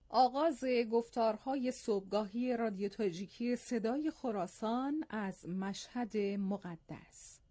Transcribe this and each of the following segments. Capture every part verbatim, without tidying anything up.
آغاز گفتارهای صبحگاهی رادیو تاجیکی صدای خراسان از مشهد مقدس.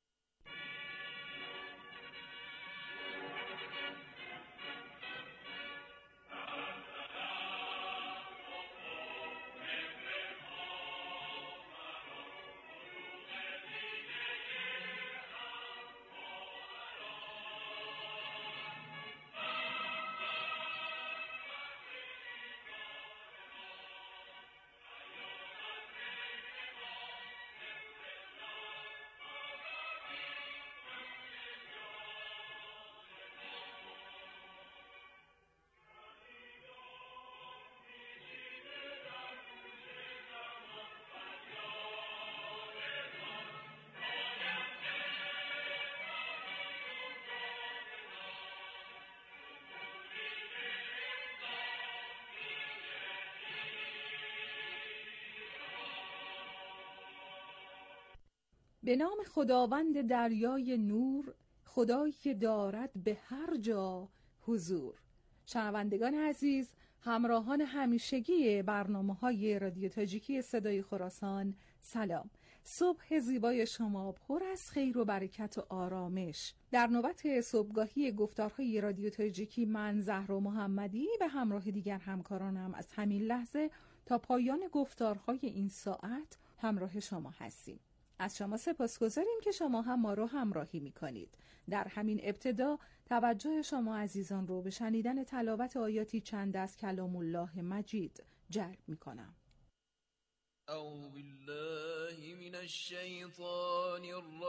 به نام خداوند دریای نور، خدایی که دارد به هر جا حضور. شنوندگان عزیز، همراهان همیشگی برنامه‌های رادیو تاجیکی صدای خراسان، سلام. صبح زیبای شما پر از خیر و برکت و آرامش. در نوبت صبحگاهی گفتارهای رادیو تاجیکی من زهرا محمدی به همراه دیگر همکارانم از همین لحظه تا پایان گفتارهای این ساعت همراه شما هستیم. از شما سپاسگزاریم که شما هم ما رو همراهی می‌کنید. در همین ابتدا توجه شما عزیزان رو به شنیدن تلاوت آیاتی چند از کلام الله مجید جلب می‌کنم. اعوذ بالله من الشیطان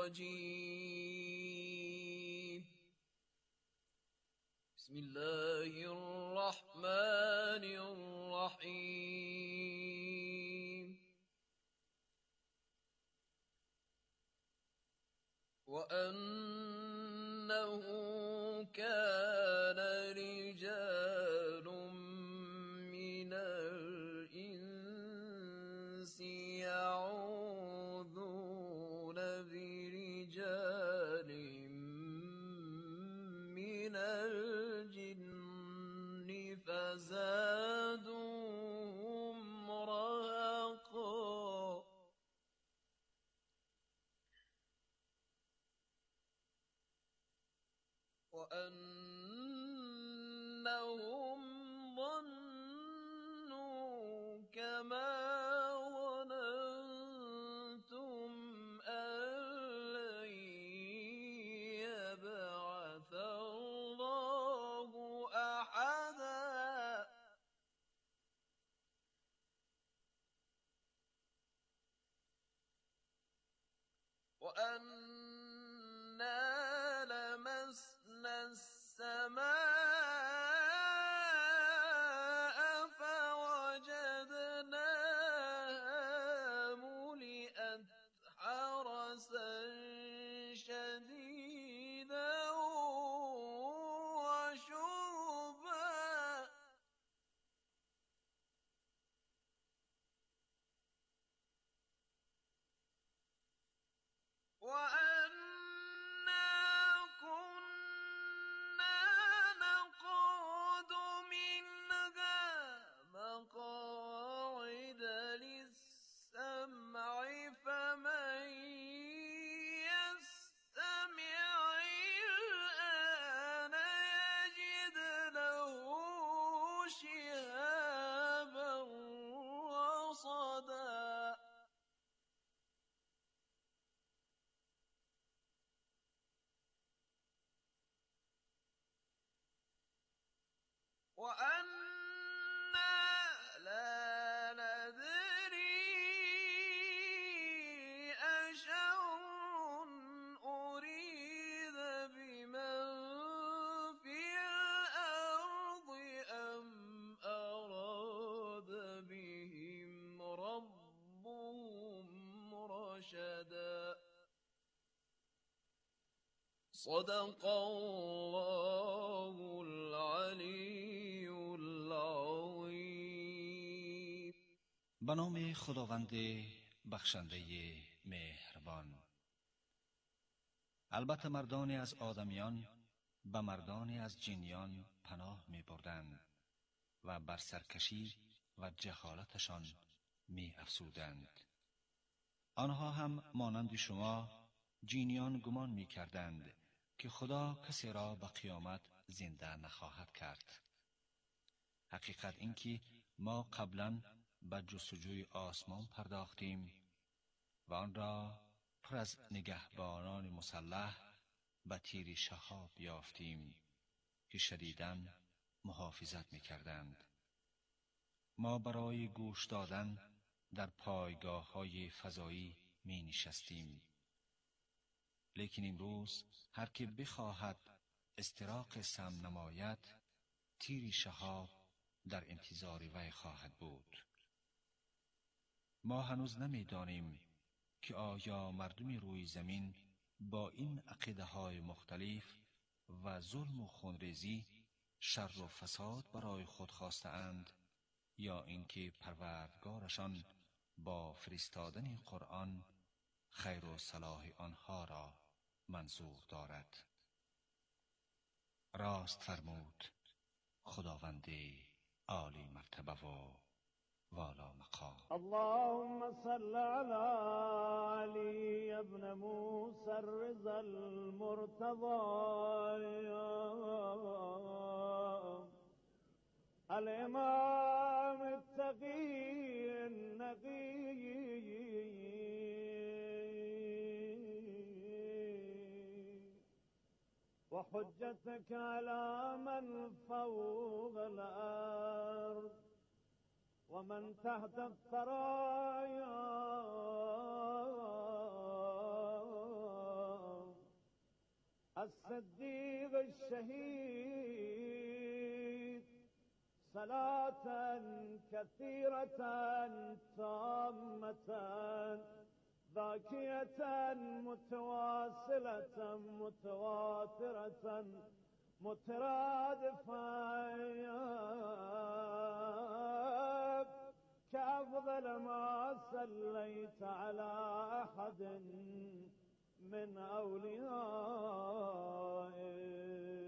الرجیم. بسم الله الرحمن الرحیم. وَأَنَّهُ كَانَ رِجَالٌ مِّنَ الْإِنسِ يَعُوذُونَ بِرِجَالٍ مِّنَ الْجِنِّ فَزَادُوهُمْ رَهَقًا. وَأَنَّهُمْ ظَنُّوا كَمَا ظَنَنتُمْ أَن لَّن يَبْعَثَ اللَّهُ أَحَدًا. وَأَنَّا لَمَسْنَا السَّمَاءَ فَوَجَدْنَاهَا مُلِئَتْ حَرَسًا شَدِيدًا وَشُهُبًا. وَأَنَّا كُنَّا نَقْعُدُ مِنْهَا مَقَاعِدَ لِلسَّمْعِ فَمَن يَسْتَمِعِ الْآنَ يَجِدْ لَهُ شِهَابًا رَّصَدًا. وَأَنَّا لَا نَدْرِي أَشَرٌّ أُرِيدَ بِمَن فِي الْأَرْضِ أَمْ أَرَادَ بِهِمْ رَبُّهُمْ رَشَدًا. صدق الله العلی العظیم. به نام خداوند بخشنده مهربان. البته مردانی از آدمیان به مردانی از جنیان پناه می بردند و بر سرکشی و جهالتشان می افزودند. آنها هم مانند شما جینیان گمان می کردند که خدا کسی را به قیامت زنده نخواهد کرد. حقیقت این که ما قبلا به جستجوی آسمان پرداختیم و آن را پر از نگهبانان مسلح به تیر شهاب یافتیم که شدیداً محافظت می کردند. ما برای گوش دادن در پایگاه های فضایی می نشستیم. لیکن امروز هر که بخواهد استراق سم نماید، تیر شهاب در انتظار وی خواهد بود. ما هنوز نمی دانیم که آیا مردم روی زمین با این عقیده های مختلف و ظلم و خونریزی شر و فساد برای خود خواسته اند یا اینکه پروردگارشان با فرستادن قرآن خیر و صلاح آنها را منظور دارد. راست فرمود خداوند عالی مرتبه و والا مقام. اللهم صل على علي ابن موسى الرضا المرتضى الإمام التقي النقي وحجتك على من فوق الأرض ومن تحت الثرايا الصديق الشهيد صلاة كثيرة تامة ذاكية متواصلة متواترة مترادفة كأفضل ما صليت على أحد من أوليائك.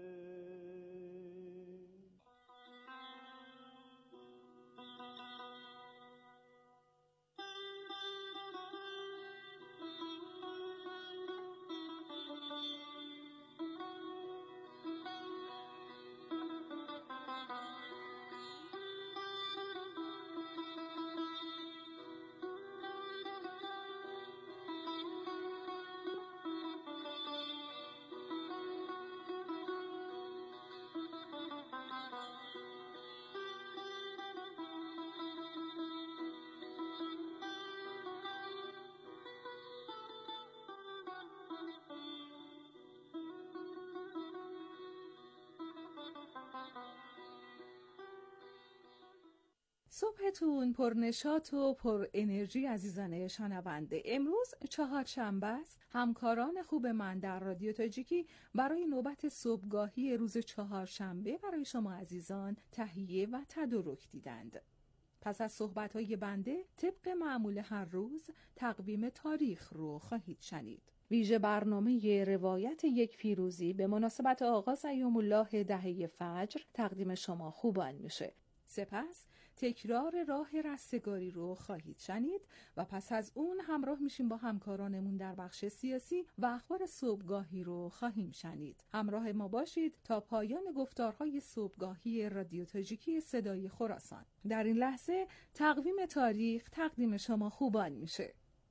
صبحتون پرنشاط و پر انرژی عزیزان شنونده. امروز چهارشنبه است. همکاران خوب من در رادیو تاجیکی برای نوبت صبحگاهی روز چهارشنبه برای شما عزیزان تهیه و تدارک دیدند. پس از صحبت‌های بنده طبق معمول هر روز تقویم تاریخ رو خواهید شنید. ویژه برنامه روایت یک پیروزی به مناسبت آغاز ایام الله دهه فجر تقدیم شما خوبان میشه. سپس تکرار راه رستگاری رو خواهید شنید و پس از اون همراه میشیم با همکارانمون در بخش سیاسی و اخبار صبحگاهی رو خواهیم شنید. همراه ما باشید تا پایان گفتارهای صبحگاهی رادیو تاجیکی صدای خراسان. در این لحظه تقویم تاریخ تقدیم شما خوبان میشه.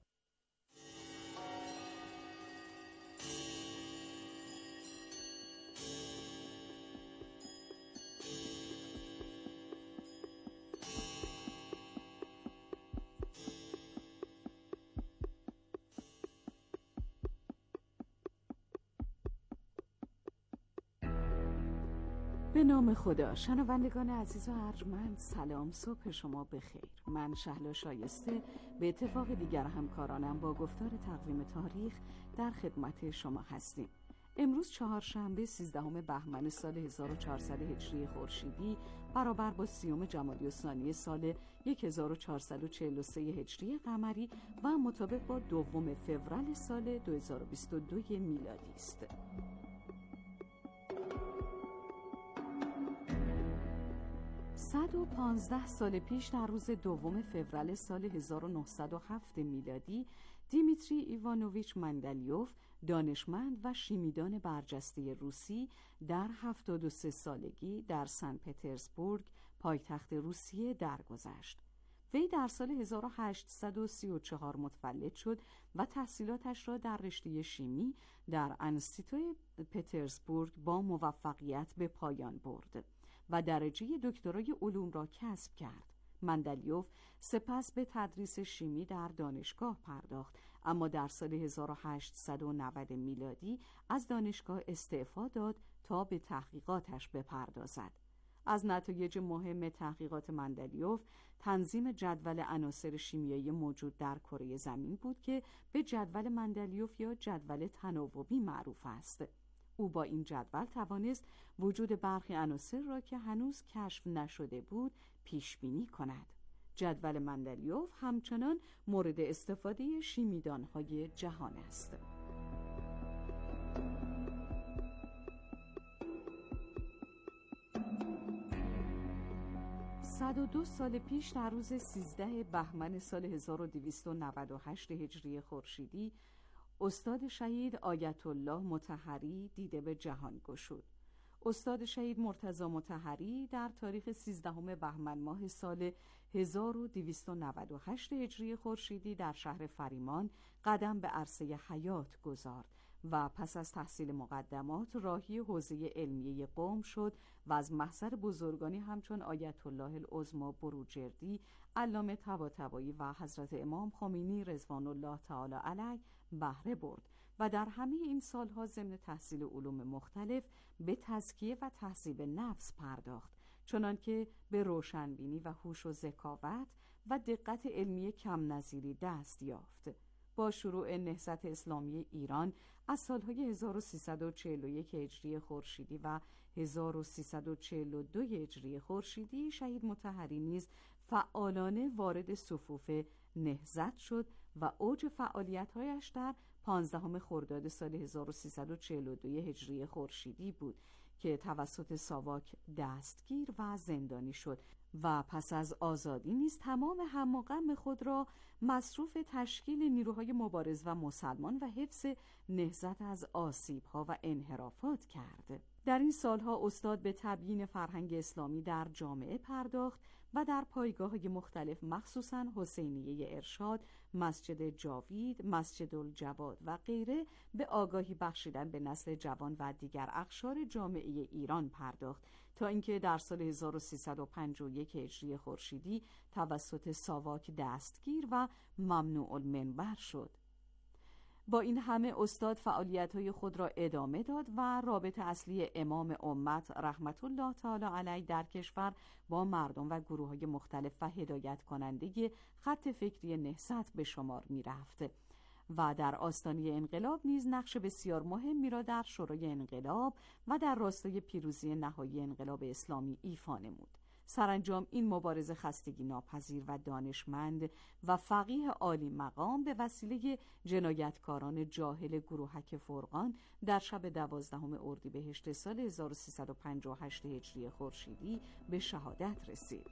به نام خدا. شنوندگان عزیز و ارجمند، سلام، صبح شما بخیر. من شهلا شایسته به اتفاق دیگر همکارانم با گفتار تقویم تاریخ در خدمت شما هستیم. امروز چهارشنبه سیزدهم بهمن سال هزار و چهارصد هجری خورشیدی برابر با سیوم جمادی الثانی سال هزار و چهارصد و چهل و سه هجری قمری و مطابق با دوم فوریه سال دو هزار و بیست و دو میلادی است. صد و پانزده سال پیش در روز دوم فوریه سال هزار و نهصد و هفت میلادی دیمیتری ایوانوویچ مندلیوف، دانشمند و شیمیدان برجسته روسی، در هفتاد و سه سالگی در سن پترزبورگ پایتخت روسیه درگذشت. وی در سال هزار و هشتصد و سی و چهار متولد شد و تحصیلاتش را در رشته شیمی در انستیتوی پترزبورگ با موفقیت به پایان برد و درجه دکترای علوم را کسب کرد. مندلیوف سپس به تدریس شیمی در دانشگاه پرداخت، اما در سال هزار و هشتصد و نود میلادی از دانشگاه استعفا داد تا به تحقیقاتش بپردازد. از نتایج مهم تحقیقات مندلیوف تنظیم جدول عناصر شیمیایی موجود در کره زمین بود که به جدول مندلیوف یا جدول تناوبی معروف است. او با این جدول توانست وجود برخی عناصر را که هنوز کشف نشده بود پیش بینی کند. جدول مندلیوف همچنان مورد استفاده شیمیدان‌های جهان است. صد و دو سال پیش در روز سیزده بهمن سال هزار و دویست و نود و هشت هجری خورشیدی استاد شهید آیت الله مطهری دیده به جهان گشود. استاد شهید مرتضی مطهری در تاریخ سیزدهم بهمن ماه سال هزار و دویست و نود و هشت هجری خورشیدی در شهر فریمان قدم به عرصه حیات گذارد و پس از تحصیل مقدمات راهی حوزه علمیه قم شد و از محضر بزرگانی همچون آیت الله العظمی بروجردی، علامه طباطبایی و حضرت امام خمینی رضوان الله تعالی علیه بهره برد و در همه این سالها ضمن تحصیل علوم مختلف به تزکیه و تهذیب نفس پرداخت، چنانکه به روشنبینی و هوش و ذکاوت و دقت علمی کم نظیری دست یافت. با شروع نهضت اسلامی ایران از سالهای هزار و سیصد و چهل و یک هجری خورشیدی و هزار و سیصد و چهل و دو هجری خورشیدی شهید مطهری نیز فعالانه وارد صفوف نهضت شد و اوج فعالیت‌هایش در پانزدهم خرداد سال هزار و سیصد و چهل و دو هجری خورشیدی بود که توسط ساواک دستگیر و زندانی شد و پس از آزادی نیز تمام هم و غم خود را مصروف تشکیل نیروهای مبارز و مسلمان و حفظ نهضت از آسیب‌ها و انحرافات کرد. در این سالها استاد به تبیین فرهنگ اسلامی در جامعه پرداخت و در پایگاه‌های مختلف مخصوصاً حسینیه ارشاد، مسجد جاوید، مسجد الجواد و غیره به آگاهی بخشیدن به نسل جوان و دیگر اقشار جامعه ایران پرداخت تا اینکه در سال هزار و سیصد و پنجاه و یک هجری خورشیدی توسط ساواک دستگیر و ممنوع المنبر شد. با این همه استاد فعالیت‌های خود را ادامه داد و رابط اصلی امام امت رحمت الله تعالی علیه در کشور با مردم و گروه‌های مختلف و هدایت کننده خط فکری نهضت به شمار می‌رفت و در آستانه انقلاب نیز نقش بسیار مهمی را در شورای انقلاب و در راستای پیروزی نهایی انقلاب اسلامی ایفا نمود. سرانجام این مبارز خستگی ناپذیر و دانشمند و فقیه عالی مقام به وسیله جنایتکاران جاهل گروهک فرقان در شب دوازدهم اردیبهشت سال هزار و سیصد و پنجاه و هشت هجری خورشیدی به شهادت رسید.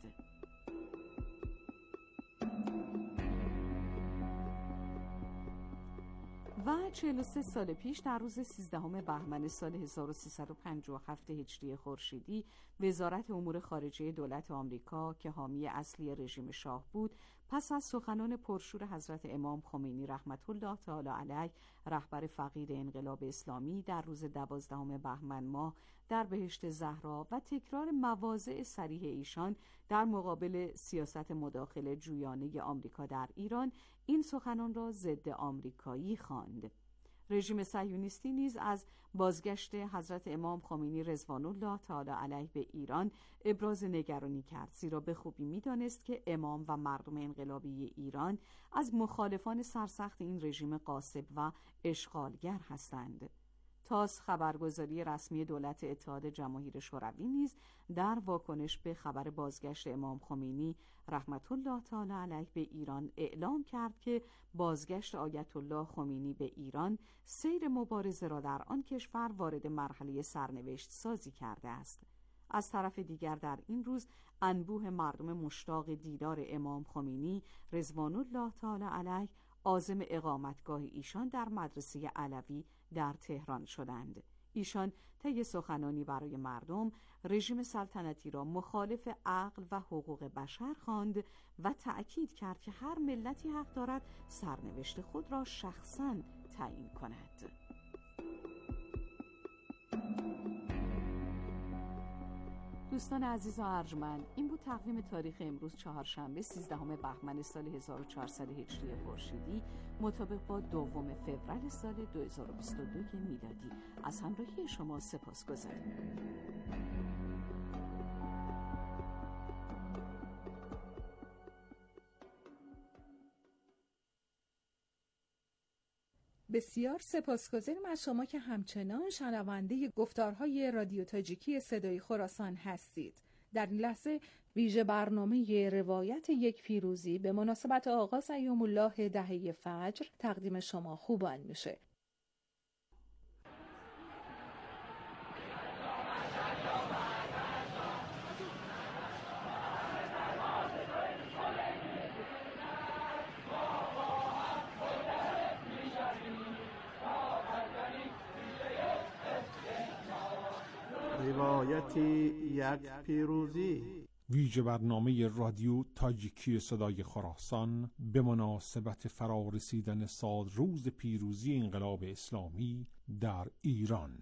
و چهل و سه سال پیش در روز سیزدهم بهمن سال هزار و سیصد و پنجاه و هفت هجری خورشیدی وزارت امور خارجه دولت آمریکا که حامی اصلی رژیم شاه بود، پس از سخنان پرشور حضرت امام خمینی رحمت الله تعالی علیه رهبر فقید انقلاب اسلامی در روز دوازدهم بهمن ماه در بهشت زهرا و تکرار مواضع صریح ایشان در مقابل سیاست مداخله جویانه آمریکا در ایران، این سخنان را ضد آمریکایی خواند. رژیم صهیونیستی نیز از بازگشت حضرت امام خمینی رضوان الله تعالی علیه به ایران ابراز نگرانی کرد، زیرا به خوبی می‌دانست که امام و مردم انقلابی ایران از مخالفان سرسخت این رژیم غاصب و اشغالگر هستند. تاس خبرگزاری رسمی دولت اتحاد جماهیر شوروی نیز در واکنش به خبر بازگشت امام خمینی رحمت الله تعالی علیه به ایران اعلام کرد که بازگشت آیت الله خمینی به ایران سیر مبارزه را در آن کشور وارد مرحله سرنوشت سازی کرده است. از طرف دیگر در این روز انبوه مردم مشتاق دیدار امام خمینی رضوان الله تعالی علیه عازم اقامتگاه ایشان در مدرسه علوی در تهران شدند. ایشان طی سخنانی برای مردم رژیم سلطنتی را مخالف عقل و حقوق بشر خواند و تأکید کرد که هر ملتی حق دارد سرنوشت خود را شخصاً تعیین کند. دوستان عزیز و ارجمند، این بود تقویم تاریخ امروز چهارشنبه سیزدهم بهمن سال هزار و چهارصد و هجری خورشیدی مطابق با دوم فوریه سال دو هزار و بیست و دو میلادی. از همراهی شما سپاسگزاریم. بسیار سپاسگزاریم از شما که همچنان شنونده گفتارهای رادیو تاجیکی صدای خراسان هستید. در این لحظه ویژه برنامه روایت یک پیروزی به مناسبت آغاز ایام الله دهه فجر تقدیم شما خوبان میشه. روایتی یک پیروزی، ویژه برنامه رادیو تاجیکی صدای خراسان به مناسبت فرارسیدن سال روز پیروزی انقلاب اسلامی در ایران.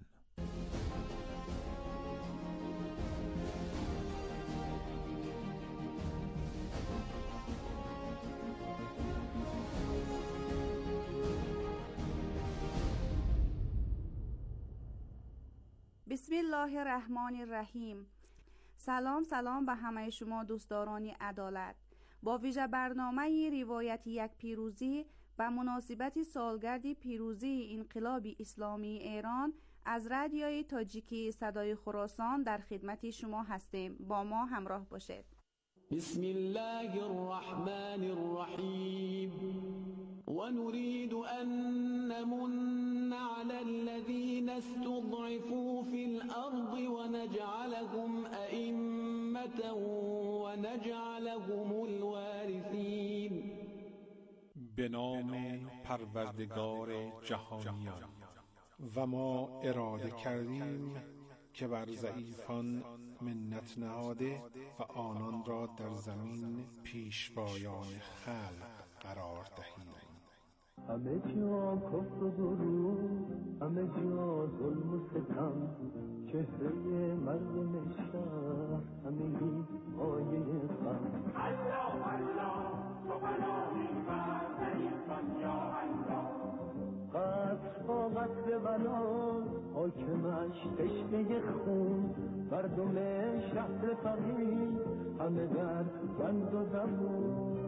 بسم الله الرحمن الرحیم. سلام سلام به همه شما دوستداران عدالت. با ویژه برنامه روایت یک پیروزی به مناسبت سالگرد پیروزی انقلاب اسلامی ایران از رادیوی تاجیکی صدای خراسان در خدمت شما هستیم. با ما همراه باشید. بسم الله الرحمن الرحیم. ونريد أن نمن على الذين استضعفوا في الأرض ونجعلهم أئمة ونجعلهم الوارثين. به نام پروردگار جهانیان. و ما اراده کردیم که بر ضعیفان منت نهاده و آنان را در زمین پیشوایان خلق قرار دهیم. همه جا کفر و دروغ، همه جا ظلم و ستم، چهره مردم شهر همگی آیه غم. الله الله تو بلایی بردهی یا الله. قصر با قصر بلا حاکمش تشنه خون، مردم شهر فقیر همه در بند و زبون.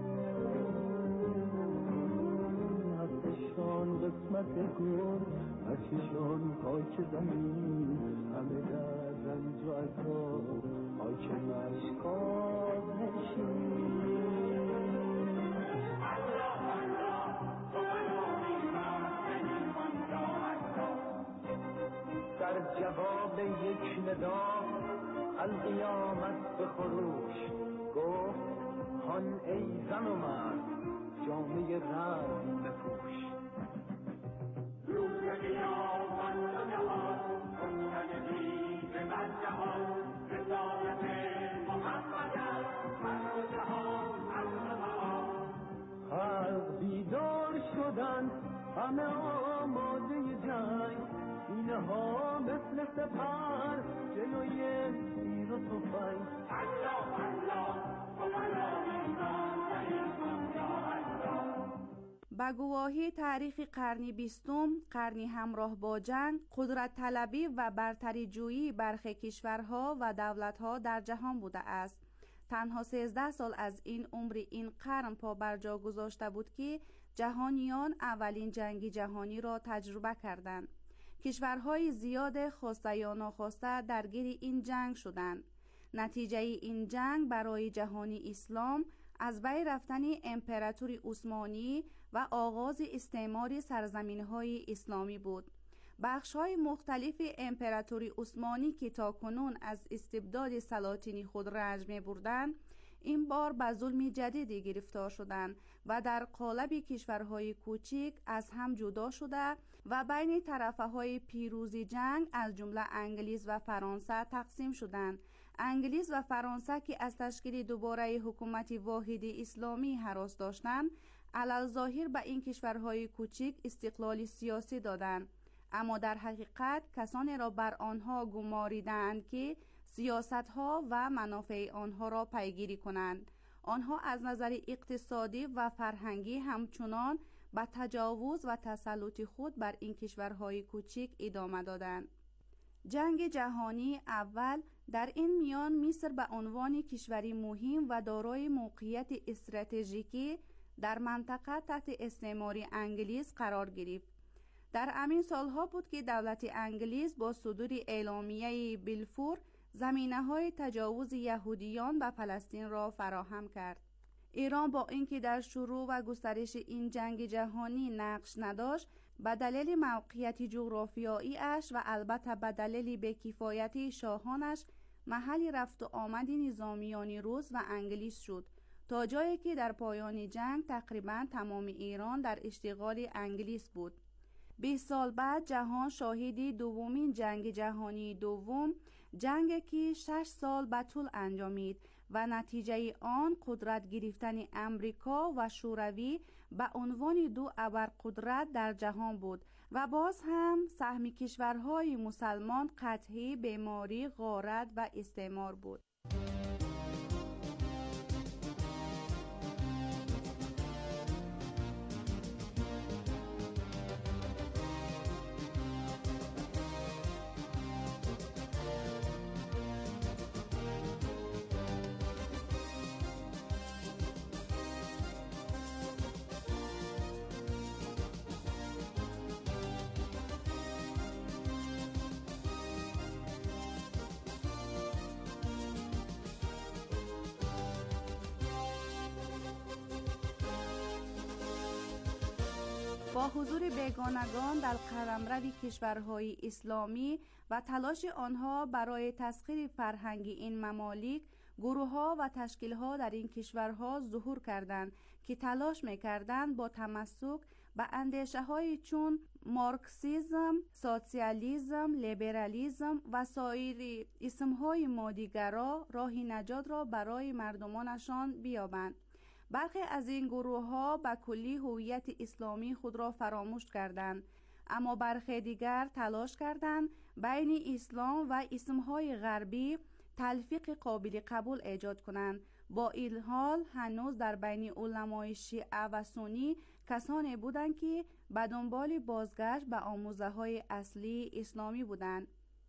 قسمت گل هرچشان پاک زمین، همه در رنج و عذاب حاکمش کاظ نشین. در جواب یک ندا القیامت به خروش گفت هان ای زن و مرد جامعه رزم بپوش. روز قیامت و نهان کنید دید بر جهان، رسالت محمد است هر جهان هر جهان. خلق بیدار شدند همه آماده جنگ، سینه ها مثل سپر جلوی تیر و تفنگ. الله الله با گواهی تاریخ قرن بیستم، قرنی همراه با جنگ، قدرت طلبی و برتری جویی برخی کشورها و دولتها در جهان بوده است. تنها سیزده سال از این عمر این قرن پا بر جا گذاشته بود که جهانیان اولین جنگ جهانی را تجربه کردند. کشورهای زیاد خواسته یا ناخواسته درگیر این جنگ شدند. نتیجه این جنگ برای جهانی اسلام از بین رفتن امپراتوری عثمانی و آغاز استعمار سرزمین‌های اسلامی بود. بخش‌های مختلف امپراتوری عثمانی که تاکنون از استبداد سلاطینی خود رنج می‌بردند، این بار به ظلم جدیدی گرفتار شدند و در قالب کشورهای کوچک از هم جدا شده و بین طرفهای پیروزی جنگ از جمله انگلیس و فرانسه تقسیم شدند. انگلیس و فرانسه که از تشکیل دوباره حکومت واحد اسلامی هراس داشتند، علالظاهر به این کشورهای کوچک استقلال سیاسی دادند، اما در حقیقت کسانی را بر آنها گماریدند که سیاستها و منافع آنها را پیگیری کنند. آنها از نظر اقتصادی و فرهنگی همچنان به تجاوز و تسلط خود بر این کشورهای کوچک ادامه دادند. جنگ جهانی اول در این میان مصر به عنوان کشوری مهم و دارای موقعیت استراتژیکی در منطقه تحت استعمار انگلیس قرار گرفت. در همین سالها بود که دولت انگلیس با صدور اعلامیه بلفور زمینه‌های تجاوز یهودیان به فلسطین را فراهم کرد. ایران با اینکه در شروع و گسترش این جنگ جهانی نقش نداشت، به دلیل موقعیت جغرافیایی اش و البته به دلیل بی‌کفایتی شاهانش محل رفت و آمد نظامیان روس و انگلیس شد، تا جایی که در پایان جنگ تقریبا تمام ایران در اشتغال انگلیس بود. بیست سال بعد جهان شاهد دومین جنگ جهانی دوم، جنگی که شش سال به طول انجامید و نتیجه آن قدرت گرفتن امریکا و شوروی به عنوان دو ابرقدرت در جهان بود و باز هم سهم کشورهای مسلمان قطعی بیماری، غارت و استعمار بود. با حضور بیگانگان در قلمرو کشورهای اسلامی و تلاش آنها برای تسخیر فرهنگی این ممالک، گروه‌ها و تشکیل‌ها در این کشورها ظهور کردند که تلاش می‌کردند با تمسک به اندیشه‌های چون مارکسیسم، سوسیالیسم، لیبرالیسم و سایر اسم‌های مادی‌گرا راه نجات را برای مردمانشان بیابند. برخی از این گروه‌ها به کلی هویت اسلامی خود را فراموش کردند، اما برخی دیگر تلاش کردند بین اسلام و اسم‌های غربی تلفیق قابل قبول ایجاد کنند. با این حال هنوز در بین علمای شیعه و سنی کسانی بودند که به دنبال بازگشت به آموزه‌های اصلی اسلامی بودند.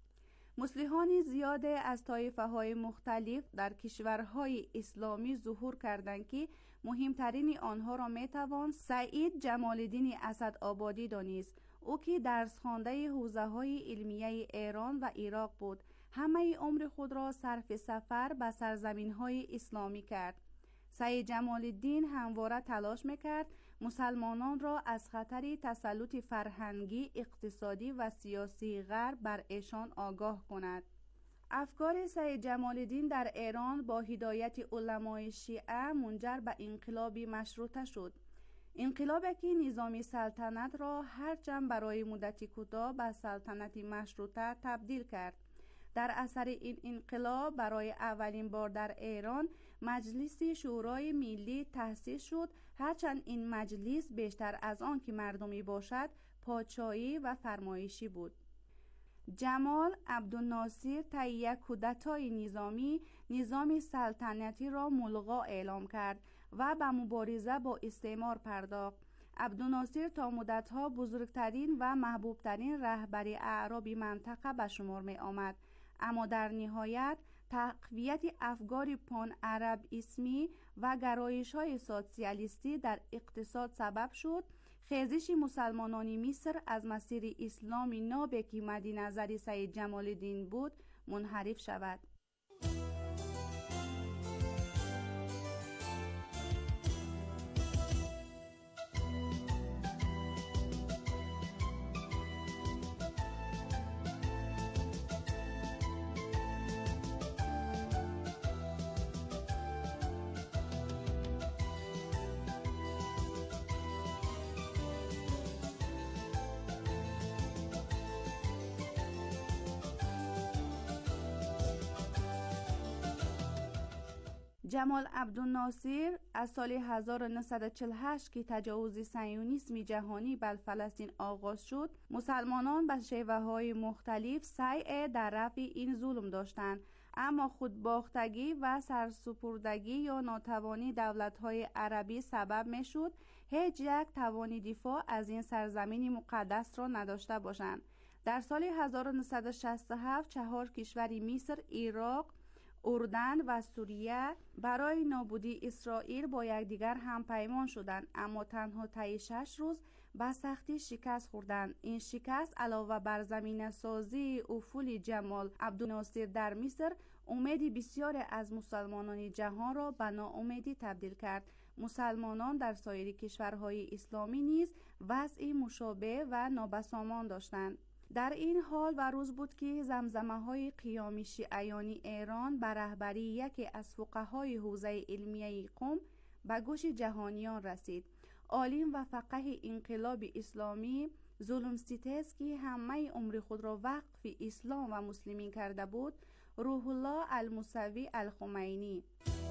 مسیحیان زیاد از طایفه‌های مختلف در کشورهای اسلامی ظهور کردند که مهمترین آنها را میتوان سعید جمال الدین اسدآبادی دانست. او که درس خوانده حوزه‌های علمیه ایران و عراق بود، همه عمر خود را صرف سفر به سرزمین‌های اسلامی کرد. سید جمال الدین همواره تلاش میکرد مسلمانان را از خطر تسلط فرهنگی، اقتصادی و سیاسی غرب بر ایشان آگاه کند. افکار سید جمال الدین در ایران با هدایت علمای شیعه منجر به انقلابی مشروطه شد. انقلابی که نظام سلطنت را هرچند برای مدتی کوتاه به سلطنت مشروطه تبدیل کرد. در اثر این انقلاب برای اولین بار در ایران مجلس شورای ملی تأسیس شد، هرچند این مجلس بیشتر از آن که مردمی باشد پادشاهی و فرمایشی بود. جمال عبدالناصر طی کودتای نظامی نظام سلطنتی را ملغا اعلام کرد و به مبارزه با استعمار پرداخت. عبدالناصر تا مدتها بزرگترین و محبوبترین رهبر اعراب منطقه به شمار می آمد، اما در نهایت تقویت افکار پان عرب اسمی و گرایش های سوسیالیستی در اقتصاد سبب شد خیزش مسلمانان مصر از مسیر اسلامی نابی که مد نظر سید جمال الدین بود منحرف شود. جمال عبدالناصر از سال هزار و نهصد و چهل و هشت که تجاوز صهیونیسم جهانی بر فلسطین آغاز شد، مسلمانان به شیوه‌های مختلف سعی در رفع این ظلم داشتند، اما خودباختگی و سرسپردگی یا ناتوانی دولت‌های عربی سبب می‌شد هیچ یک توانی دفاع از این سرزمین مقدس را نداشته باشند. در سال هزار و نهصد و شصت و هفت چهار کشور مصر، عراق، اردن و سوریه برای نابودی اسرائیل با یکدیگر هم پیمان شدند، اما تنها طی شش روز به سختی شکست خوردند. این شکست علاوه بر زمینه سازی افول جمال عبدالناصر در مصر، امید بسیاری از مسلمانان جهان را به ناامیدی تبدیل کرد. مسلمانان در سایر کشورهای اسلامی نیز وضعی مشابه و نابسامان داشتند. در این حال و روز بود که زمزمه های قیام شیعیان ایران به رهبری یکی از فقهای حوزه علمیه قم به گوش جهانیان رسید. عالم و فقیه انقلاب اسلامی ظلم ستیز که همه عمر خود را وقف اسلام و مسلمین کرده بود، روح الله الموسوی الخمینی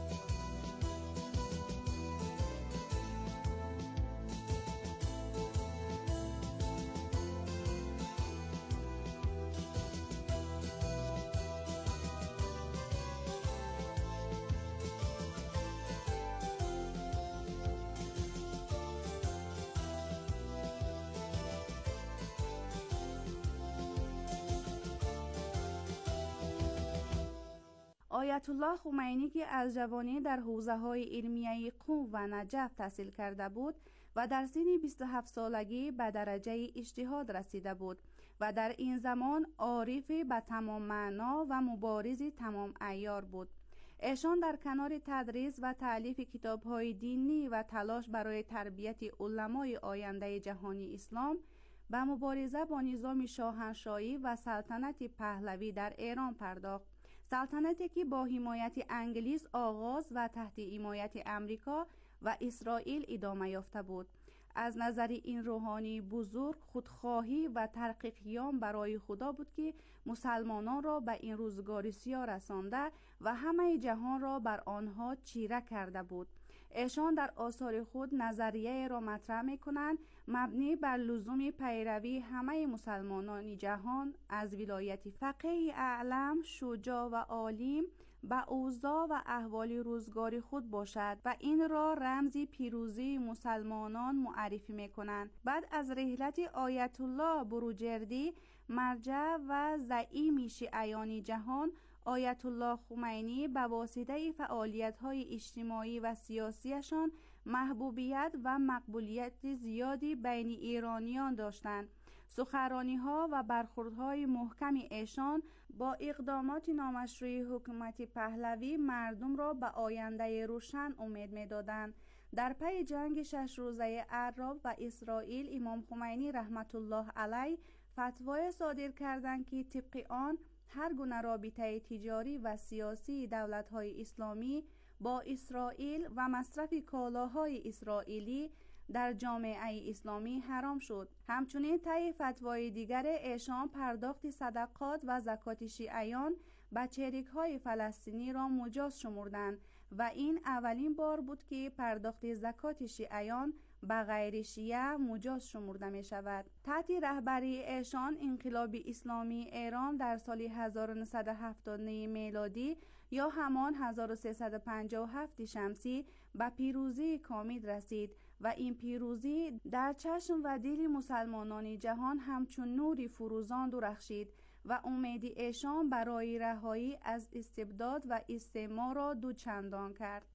آیت الله خمینی که از جوانی در حوزه های علمیه قم و نجف تحصیل کرده بود و در سن بیست و هفت سالگی به درجه اجتهاد رسیده بود و در این زمان عارف به تمام معنا و مبارز تمام عیار بود. ایشان در کنار تدریس و تألیف کتاب‌های دینی و تلاش برای تربیت علمای آینده جهانی اسلام به مبارزه با نظام شاهنشاهی و سلطنت پهلوی در ایران پرداخت. سلطنتی که با حمایت انگلیس آغاز و تحت حمایت امریکا و اسرائیل ادامه یافته بود. از نظر این روحانی بزرگ، خودخواهی و تحقیق قیام برای خدا بود که مسلمانان را به این روزگار سیاه رسانده و همه جهان را بر آنها چیره کرده بود. ایشان در آثار خود نظریه را مطرح می‌کنند مبنی بر لزوم پیروی همه مسلمانان جهان از ولایت فقیه اعلم، شجاع و عالم به اوضاع و احوال روزگار خود باشد و این را رمزی پیروزی مسلمانان معرفی می‌کنند. بعد از رحلت آیت الله بروجردی، مرجع و زعیم شیعیان جهان، آیت الله خمینی به واسطه فعالیت‌های اجتماعی و سیاسیشان محبوبیت و مقبولیت زیادی بین ایرانیان داشتند. سخنرانی‌ها و برخوردهای محکم ایشان با اقدامات نامشروع حکومت پهلوی مردم را به آینده روشن امید می‌دادند. در پی جنگ شش روزه عرب و اسرائیل، امام خمینی رحمت الله علیه فتوای صادر کردند که طبق آن هر گونه رابطه تجاری و سیاسی دولت‌های اسلامی با اسرائیل و مصرف کالاهای اسرائیلی در جامعه اسلامی حرام شد. همچنین طی فتوای دیگر ایشان پرداخت صدقات و زکات شیعیان به چریک‌های فلسطینی را مجاز شمردند و این اولین بار بود که پرداخت زکات شیعیان به غیر شیعه مجاز شمرده می شود. تحت رهبری ایشان انقلاب اسلامی ایران در سال هزار و نهصد و هفتاد و نه میلادی یا همان هزار و سیصد و پنجاه و هفت شمسی به پیروزی کامل رسید و این پیروزی در چشم و دل مسلمانان جهان همچون نوری فروزان درخشید و امید ایشان برای رهایی از استبداد و استعمار را دوچندان کرد.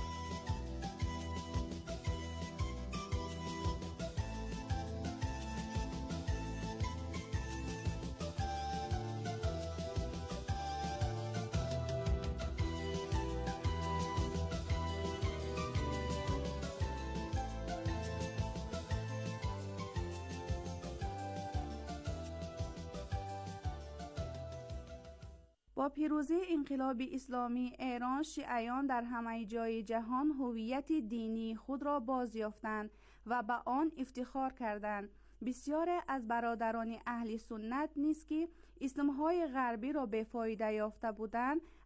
با پیروزی انقلاب اسلامی ایران، شیعیان در همه جای جهان هویت دینی خود را بازیافتند و به آن افتخار کردند. بسیاری از برادران اهل سنت نیز که اسلام‌های غربی را به فایده یافته بودند،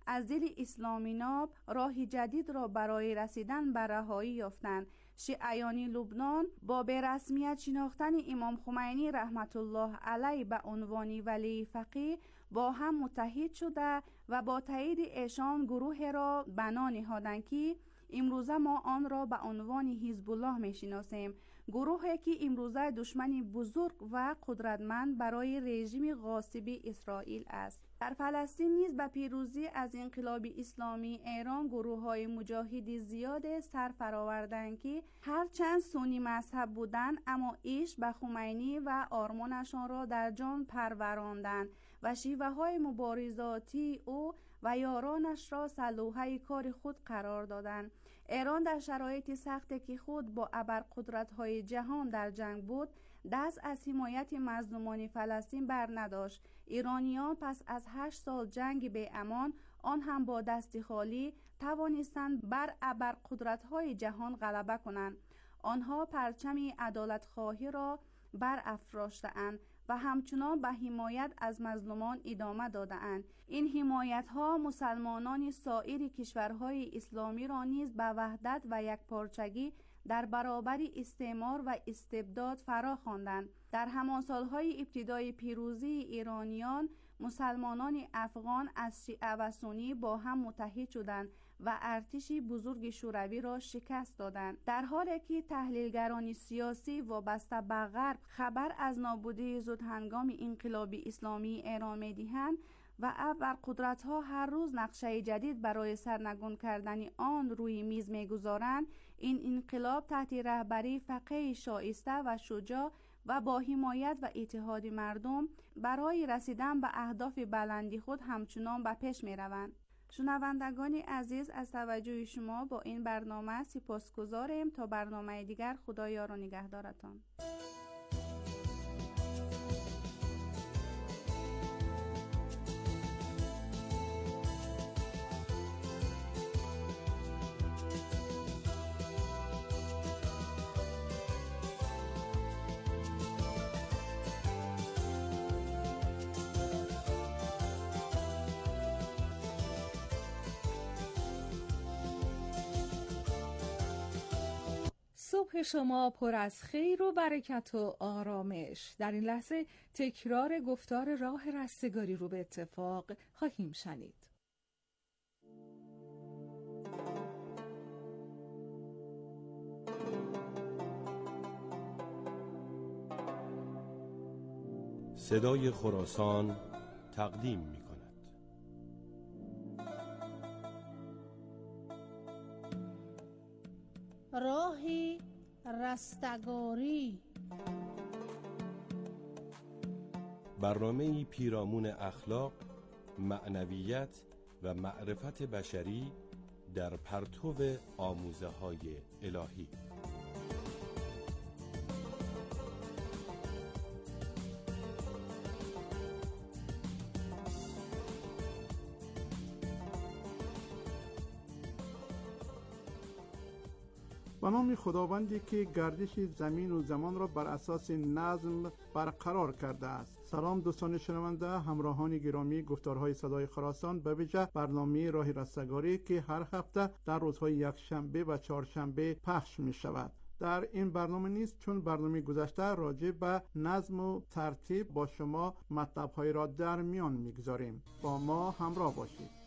از دل اسلامی ناب راه جدید را برای رسیدن به رهایی یافتند. شیعیان لبنان با به رسمیت شناختن امام خمینی رحمت الله علیه به عنوان ولی فقیه با هم متحد شده و با تایید ایشان گروه را بنا نهادند که امروزه ما آن را به عنوان حزب الله میشناسیم. گروهی که امروزه دشمنی بزرگ و قدرتمند برای رژیم غاصب اسرائیل است. در فلسطین نیز به پیروزی از انقلاب اسلامی ایران گروه های مجاهد زیاد سر فرآوردند که هرچند سنی مذهب بودند اما عشق به خمینی و آرمانشان را در جان پروراندند و شیوه های مبارزاتی او و یارانش را سلوحه کار خود قرار دادند. ایران در شرایط سختی که خود با ابرقدرت‌های جهان در جنگ بود دست از حمایت مظلومان فلسطین بر نداشت. ایرانیان پس از هشت سال جنگ بی امان آن هم با دست خالی توانستند بر ابرقدرت‌های جهان غلبه کنند. آنها پرچم عدالت خواهی را بر افراشته‌اند و همچنان به حمایت از مظلومان ادامه داده‌اند. این حمایت ها مسلمانان سایر کشورهای اسلامی را نیز به وحدت و یکپارچگی در برابر استعمار و استبداد فرا خواندند. در همان سالهای ابتدای پیروزی ایرانیان، مسلمانان افغان از شیعه و سنی با هم متحد شدند و ارتش بزرگ شوروی را شکست دادند. در حالی که تحلیلگران سیاسی وابسته به غرب خبر از نابودی زودهنگام انقلاب اسلامی ایران می‌دهند و ابرقدرت‌ها هر روز نقشه جدید برای سرنگون کردن آن روی میز می‌گذارند، این انقلاب تحت رهبری فقیه شایسته و شجاع و با حمایت و اتحاد مردم برای رسیدن به اهداف بلندی خود همچنان به پیش می‌روند. شنوندگان عزیز، از توجه شما با این برنامه سپاسگزاریم. تا برنامه دیگر، خدا یار و نگهدارتان. صبح شما پر از خیر و برکت و آرامش. در این لحظه تکرار گفتار راه رستگاری رو به اتفاق خواهیم شنید. صدای خراسان تقدیم می کند. راهی رستگاری، برنامه‌ای پیرامون اخلاق، معنویت و معرفت بشری در پرتو آموزه‌های الهی. به نام خداوندی که گردش زمین و زمان را بر اساس نظم برقرار کرده است. سلام دوستان شنونده، همراهان گرامی گفتارهای صدای خراسان، به ویژه برنامه راه رستگاری که هر هفته در روزهای یکشنبه و چهارشنبه پخش می شود. در این برنامه نیز چون برنامه گذشته راجع به نظم و ترتیب با شما مطلب‌های را در میان می‌گذاریم. با ما همراه باشید.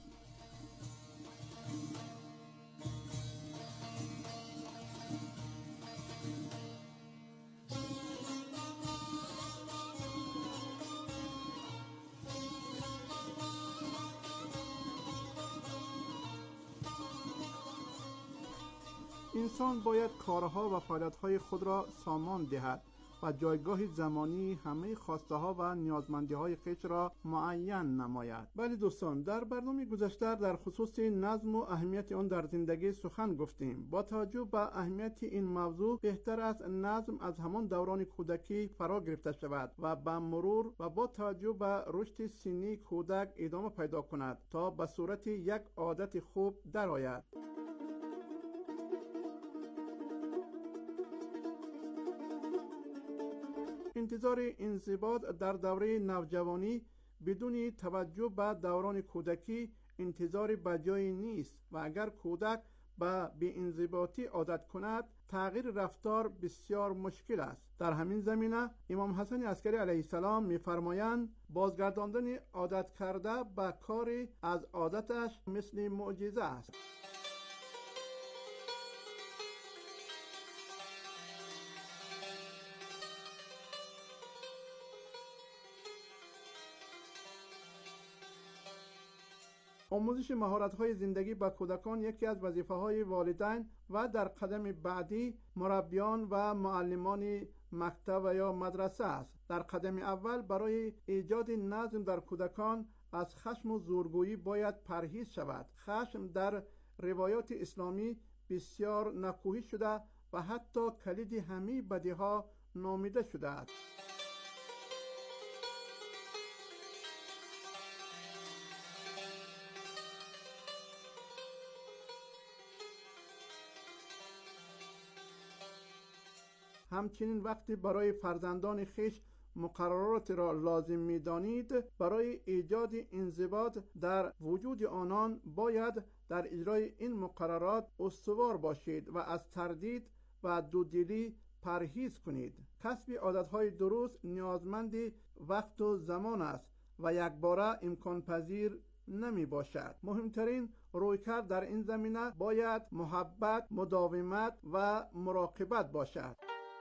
انسان باید کارها و فعالیت‌های خود را سامان دهد و جایگاه زمانی همه خواسته‌ها و نیازمندی‌های خویش را معین نماید. ولی دوستان، در برنامه گذشته در خصوص نظم و اهمیت آن در زندگی سخن گفتیم. با توجه به اهمیت این موضوع بهتر است نظم از همان دوران کودکی فرا گرفته شود و به مرور و با توجه به رشد سنی کودک ادامه پیدا کند تا به صورت یک عادت خوب درآید. انتظار انضباط در دوره نوجوانی بدون توجه به دوران کودکی انتظار بجایی نیست و اگر کودک به بی‌انضباطی عادت کند تغییر رفتار بسیار مشکل است. در همین زمینه امام حسن عسکری علیه السلام می‌فرمایند بازگرداندن عادت کرده به کاری از عادتش مثل معجزه است. آموزش مهارت‌های زندگی به کودکان یکی از وظیفه‌های والدین و در قدم بعدی مربیان و معلمان مکتب و یا مدرسه است. در قدم اول برای ایجاد نظم در کودکان از خشم و زورگویی باید پرهیز شود. خشم در روایات اسلامی بسیار نکوهی شده و حتی کلید همه بدیها نامیده شده است. همچنین وقتی برای فرزندان خویش مقررات را لازم می دانید، برای ایجاد انضباط در وجود آنان باید در اجرای این مقررات استوار باشید و از تردید و دودلی پرهیز کنید. کسب عادتهای درست نیازمند وقت و زمان است و یک باره امکان پذیر نمی باشد. مهمترین رویکرد در این زمینه باید محبت، مداومت و مراقبت باشد.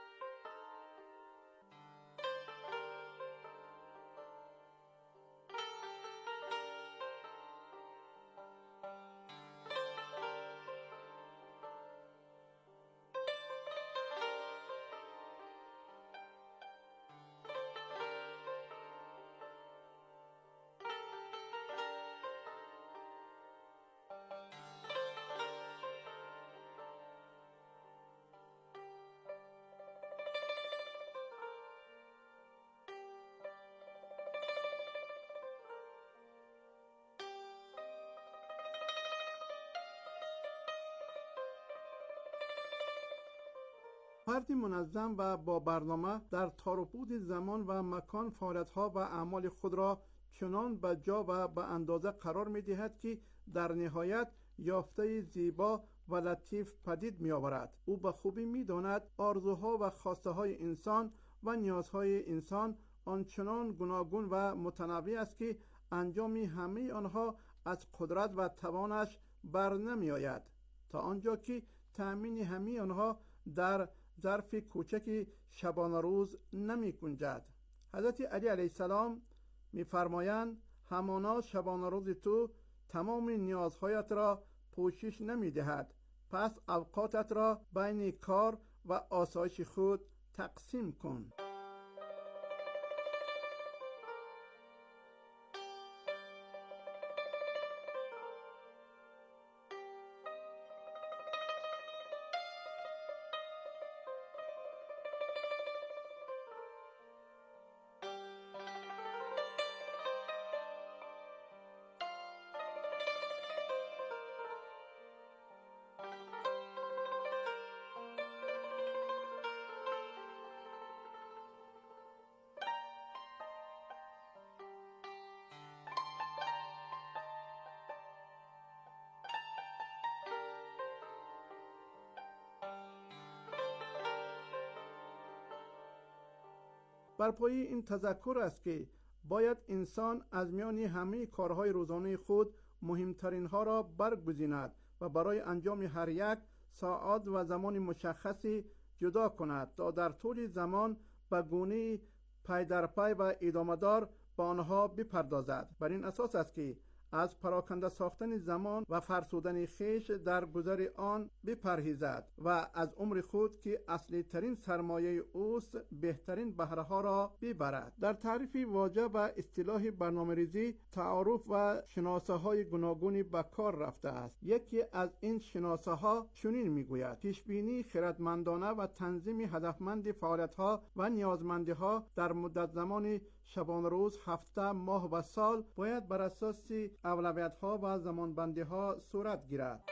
فرد منظم و با برنامه در تاروپود زمان و مکان فعالیت‌ها و اعمال خود را چنان به جا و به اندازه قرار می‌دهد که در نهایت یافته زیبا و لطیف پدید می‌آورد. او به خوبی می‌داند آرزوها و خواسته‌های انسان و نیازهای انسان آنچنان گوناگون و متنوع است که انجام همه آنها از قدرت و توانش بر نمی‌آید، تا آنجا که تأمین همه آنها در ظرف کوچک شبانه روز نمی کنجد. حضرت علی علیه السلام می فرمایند همانا شبانه روز تو تمام نیازهایت را پوشش نمی دهد، پس اوقاتت را بین کار و آسایش خود تقسیم کن. بر پای این تذکر است که باید انسان از میان همه کارهای روزانه خود مهمترین ها را برگزیند و برای انجام هر یک ساعت و زمان مشخصی جدا کند تا در طول زمان به گونه پی در پی و ادامه دار به آنها بپردازد. بر این اساس است که از پراکنده ساختن زمان و فرسودن خویش در گذر آن بپرهیزد و از عمر خود که اصلی ترین سرمایه اوست بهترین بهره ها را ببرد. در تعریف واژه و اصطلاح برنامه‌ریزی تعارف و شناسه های گوناگونی به کار رفته است. یکی از این شناسه ها چنین میگوید: پیشبینی خردمندانه و تنظیم هدفمند فعالیت ها و نیازمندی ها در مدت زمان شبانه روز، هفته، ماه و سال باید بر اساس اولویت ها و زمانبندی ها صورت گیرد.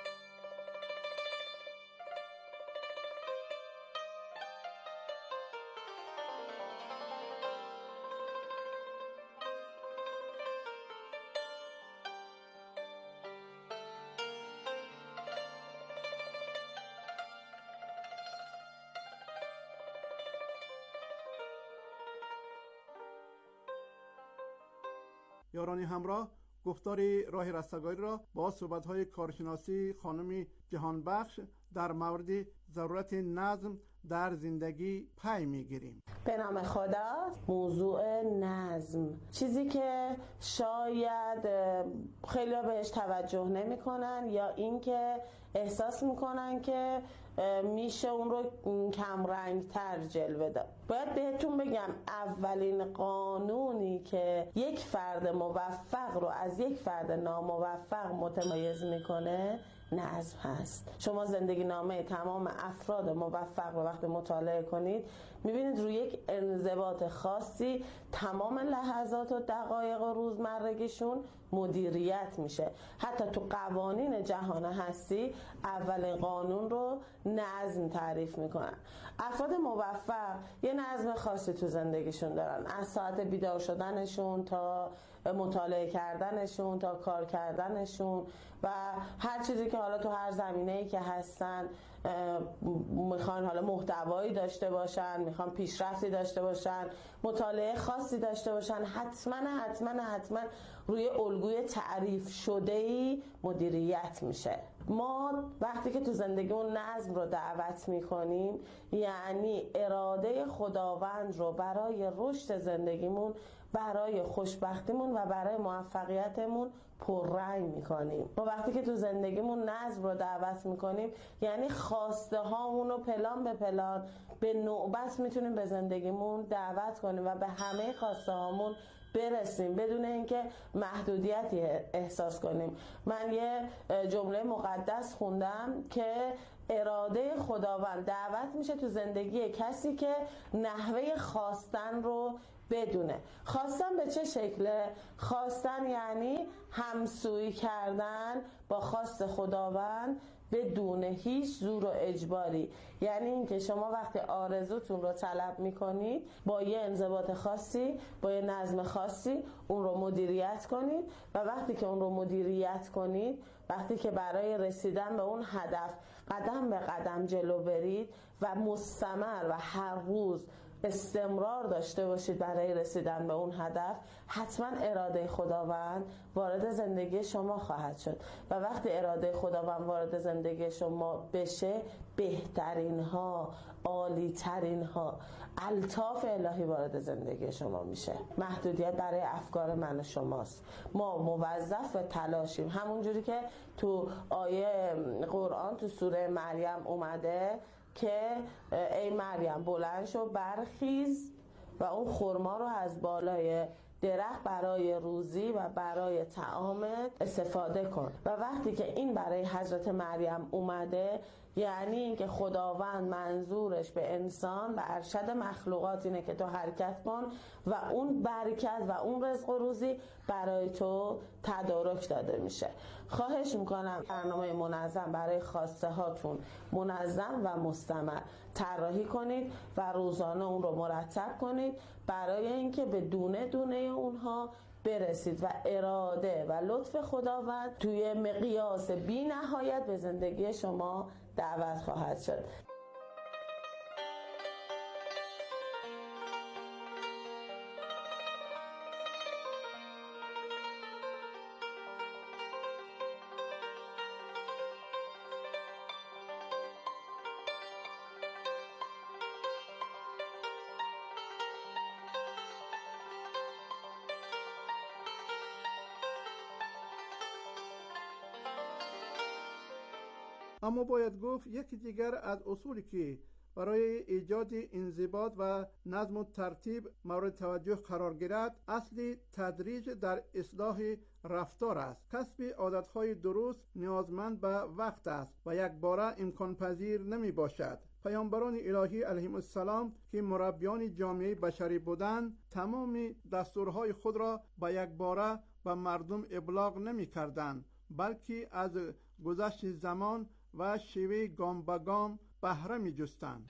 یارانی همراه گفتار راه رستگاری را با صحبت‌های کارشناسی خانم جهانبخش در مورد ضرورت نظم در زندگی پی میگیریم. به نام خدا. موضوع نظم، چیزی که شاید خیلی بهش توجه نمی کنن یا اینکه احساس میکنن که میشه اون رو کم رنگ تر جلوه داد. باید بهتون بگم اولین قانونی که یک فرد موفق رو از یک فرد ناموفق متمایز میکنه نظم هست. شما زندگی نامه تمام افراد موفق رو وقتی مطالعه کنید میبینید روی یک انضباط خاصی تمام لحظات و دقایق و روزمرگیشون مدیریت میشه. حتی تو قوانین جهان هستی اولین قانون رو نظم تعریف میکنن. افراد موفق یه نظم خاصی تو زندگیشون دارن، از ساعت بیدار شدنشون تا مطالعه کردنشون تا کار کردنشون و هر چیزی که حالا تو هر زمینه‌ای که هستن میخوان حالا محتوایی داشته باشن، میخوان پیشرفتی داشته باشن، مطالعه خاصی داشته باشن، حتما حتما حتما روی الگوی تعریف شده‌ای مدیریت میشه. ما وقتی که تو زندگیمون نظم رو دعوت میکنیم یعنی اراده خداوند رو برای رشد زندگیمون، برای خوشبختیمون و برای موفقیتمون پررنگ میکنیم. ما وقتی که تو زندگیمون نظم رو دعوت میکنیم یعنی خواسته هامون رو پلان به پلان به نوبت میتونیم به زندگیمون دعوت کنیم و به همه خواسته هامون برسیم بدون اینکه محدودیتی احساس کنیم. من یه جمله مقدس خوندم که اراده خداوند دعوت میشه تو زندگی کسی که نحوه خواستن رو بدونه. خواستن به چه شکله؟ خواستن یعنی همسویی کردن با خواست خداوند بدون هیچ زور و اجباری. یعنی اینکه شما وقتی آرزوتون رو طلب میکنید با یه انضباط خاصی، با یه نظم خاصی اون رو مدیریت کنید و وقتی که اون رو مدیریت کنید، وقتی که برای رسیدن به اون هدف قدم به قدم جلو برید و مستمر و هر روز استمرار داشته باشید برای رسیدن به اون هدف، حتما اراده خداوند وارد زندگی شما خواهد شد و وقتی اراده خداوند وارد زندگی شما بشه بهترین ها، عالی ترین ها، الطاف الهی وارد زندگی شما میشه. محدودیت برای افکار من و شماست. ما موظف و تلاشیم، همون جوری که تو آیه قرآن تو سوره مریم اومده که ای مریم بلند شو برخیز و اون خرما رو از بالای درخت برای روزی و برای طعامت استفاده کن. و وقتی که این برای حضرت مریم اومده یعنی اینکه خداوند منظورش به انسان و ارشد مخلوقات اینه که تو حرکت کن و اون برکت و اون رزق و روزی برای تو تدارک داده میشه. خواهش میکنم برنامه منظم برای خواسته هاتون منظم و مستمر طراحی کنید و روزانه اون رو مرتب کنید برای اینکه به دونه دونه اونها برسید و اراده و لطف خداوند توی مقیاس بی نهایت به زندگی شما دعوت خواهد شد. اما باید گفت یکی دیگر از اصولی که برای ایجاد انضباط و نظم و ترتیب مورد توجه قرار گیرد اصل تدریج در اصلاح رفتار است. کسب عادتهای درست نیازمند به وقت است و یک باره امکان پذیر نمی باشد. پیامبران الهی علیهم السلام که مربیان جامعه بشری بودند تمام دستورهای خود را به یک باره به مردم ابلاغ نمی کردند بلکه از گذشت زمان و شیوه گام به گام بهره می جستند.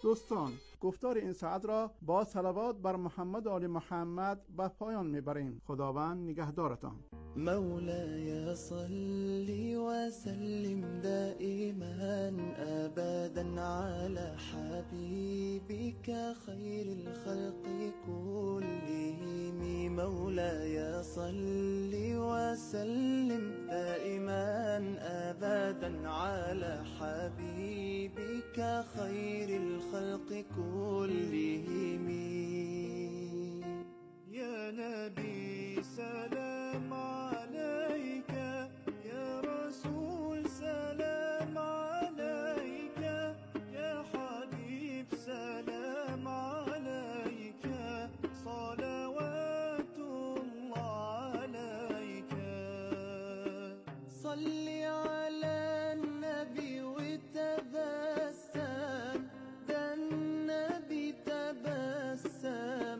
دوستان، گفتار این ساعت را با صلوات بر محمد آل محمد به پایان میبریم. خداوند نگهدارتان. مولاي صل وسلم دائما أبدا على حبيبك خير الخلق كلهم. مولاي صل وسلم دائما أبدا على حبيبك خير الخلق كلهم. يا نبي سلام عليك، يا رسول سلام عليك، يا حبيب سلام عليك، صلوات الله عليك. صل على النبي وتبسم، ده النبي تبسم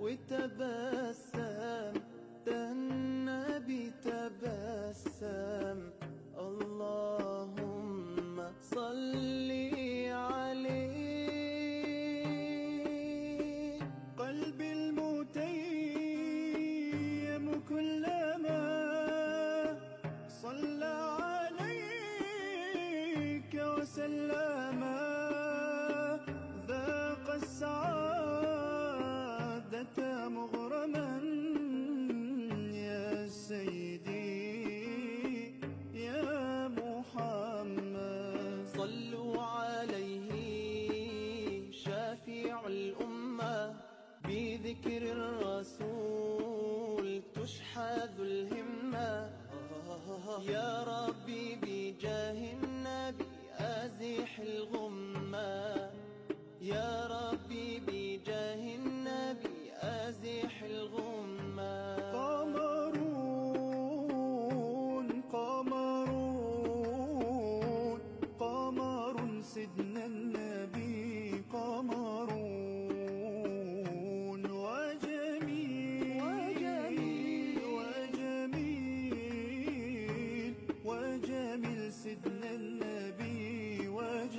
وتبسم، ده النبي تبسم. اللهم صل عليه. قلبي المتيم كلما صلى عليك وسلم ذاق السعادة مغرما. يا سيدي يا محمد صلوا عليه شافع الأمة، بذكر الرسول تشحذ الهمة. يا ربي بجاه النبي أزح الغمة، يا ربي بجاه النبي أزح الغمة. قمرون قمرون قمر سيدنا النبي، قمرون وجميل وجميل وجميل وجميل سيدنا النبي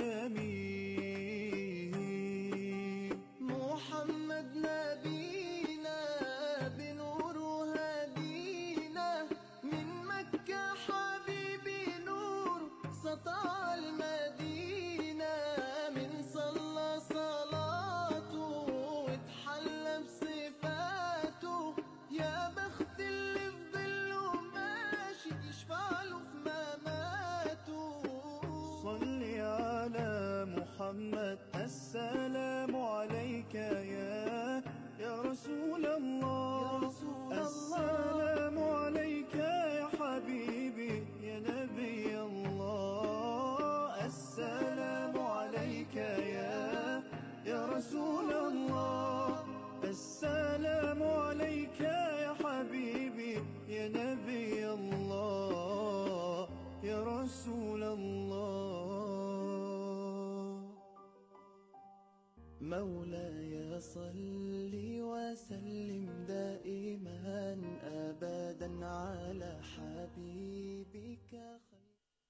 وجميل. محمد نبينا بنور هدينا، من مكة حبيبي نور سطع المدينة. من صلى صلاته واتحلى بصفاته، يا بخت اللي في ظله ماشي يشفع له في مماته. صل على محمد، السلام عليك يا يا رسول الله، السلام عليك يا حبيبي يا نبي الله. السلام عليك يا يا رسول الله، السلام عليك يا حبيبي يا نبي الله يا رسول الله. مولاي صل وسلم دائما أبدا على حبيبك خير.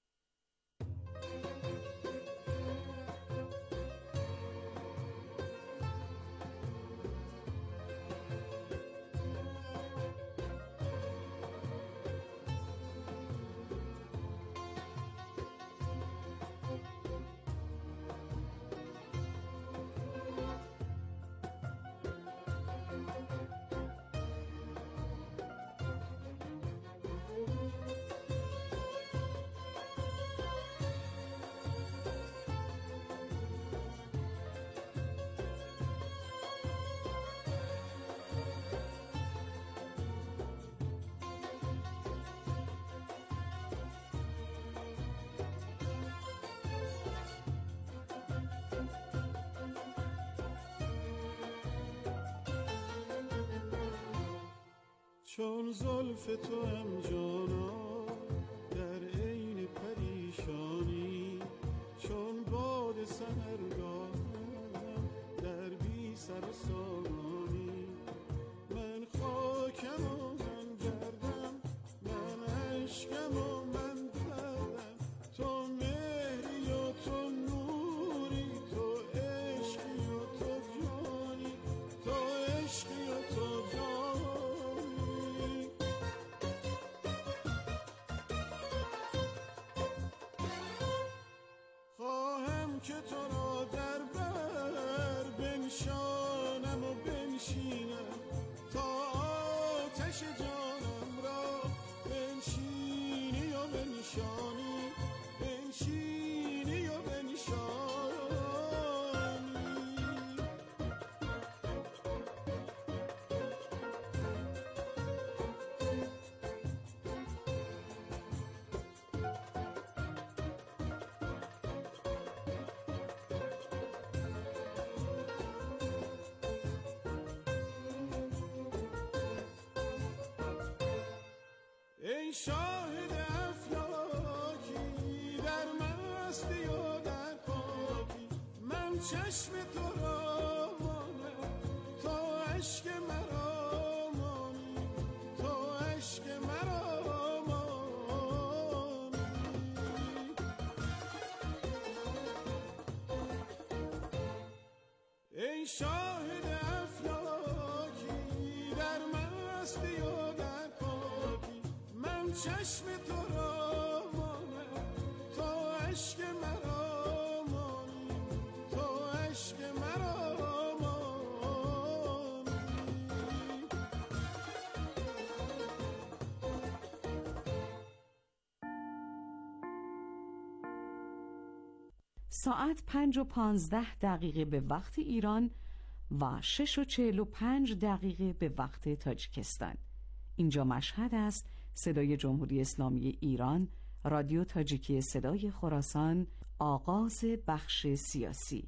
چون زلف تو هم جانا در عین پریشانی، چون باد سحرگاهم در بی سر و سامانی. من خاکم و من گردم، من عشقم و من دردم، تو مهری و تو نوری، تو عشقی ای شاهد افلاکی در مستی و در پاکی، من چشم تو را مانم تو عشق مرا مانی، تو عشق مرا مانی. ای شاهد افلاکی در مستی و در پاکی، من چشم تو را مانم تو عشق مرا مانی، تو عشق مرا مانی. ساعت پنج و پانزده دقیقه به وقت ایران و شش و چهل و پنج دقیقه به وقت تاجیکستان. اینجا مشهد است. صدای جمهوری اسلامی ایران، رادیو تاجیکی صدای خراسان، آغاز بخش سیاسی.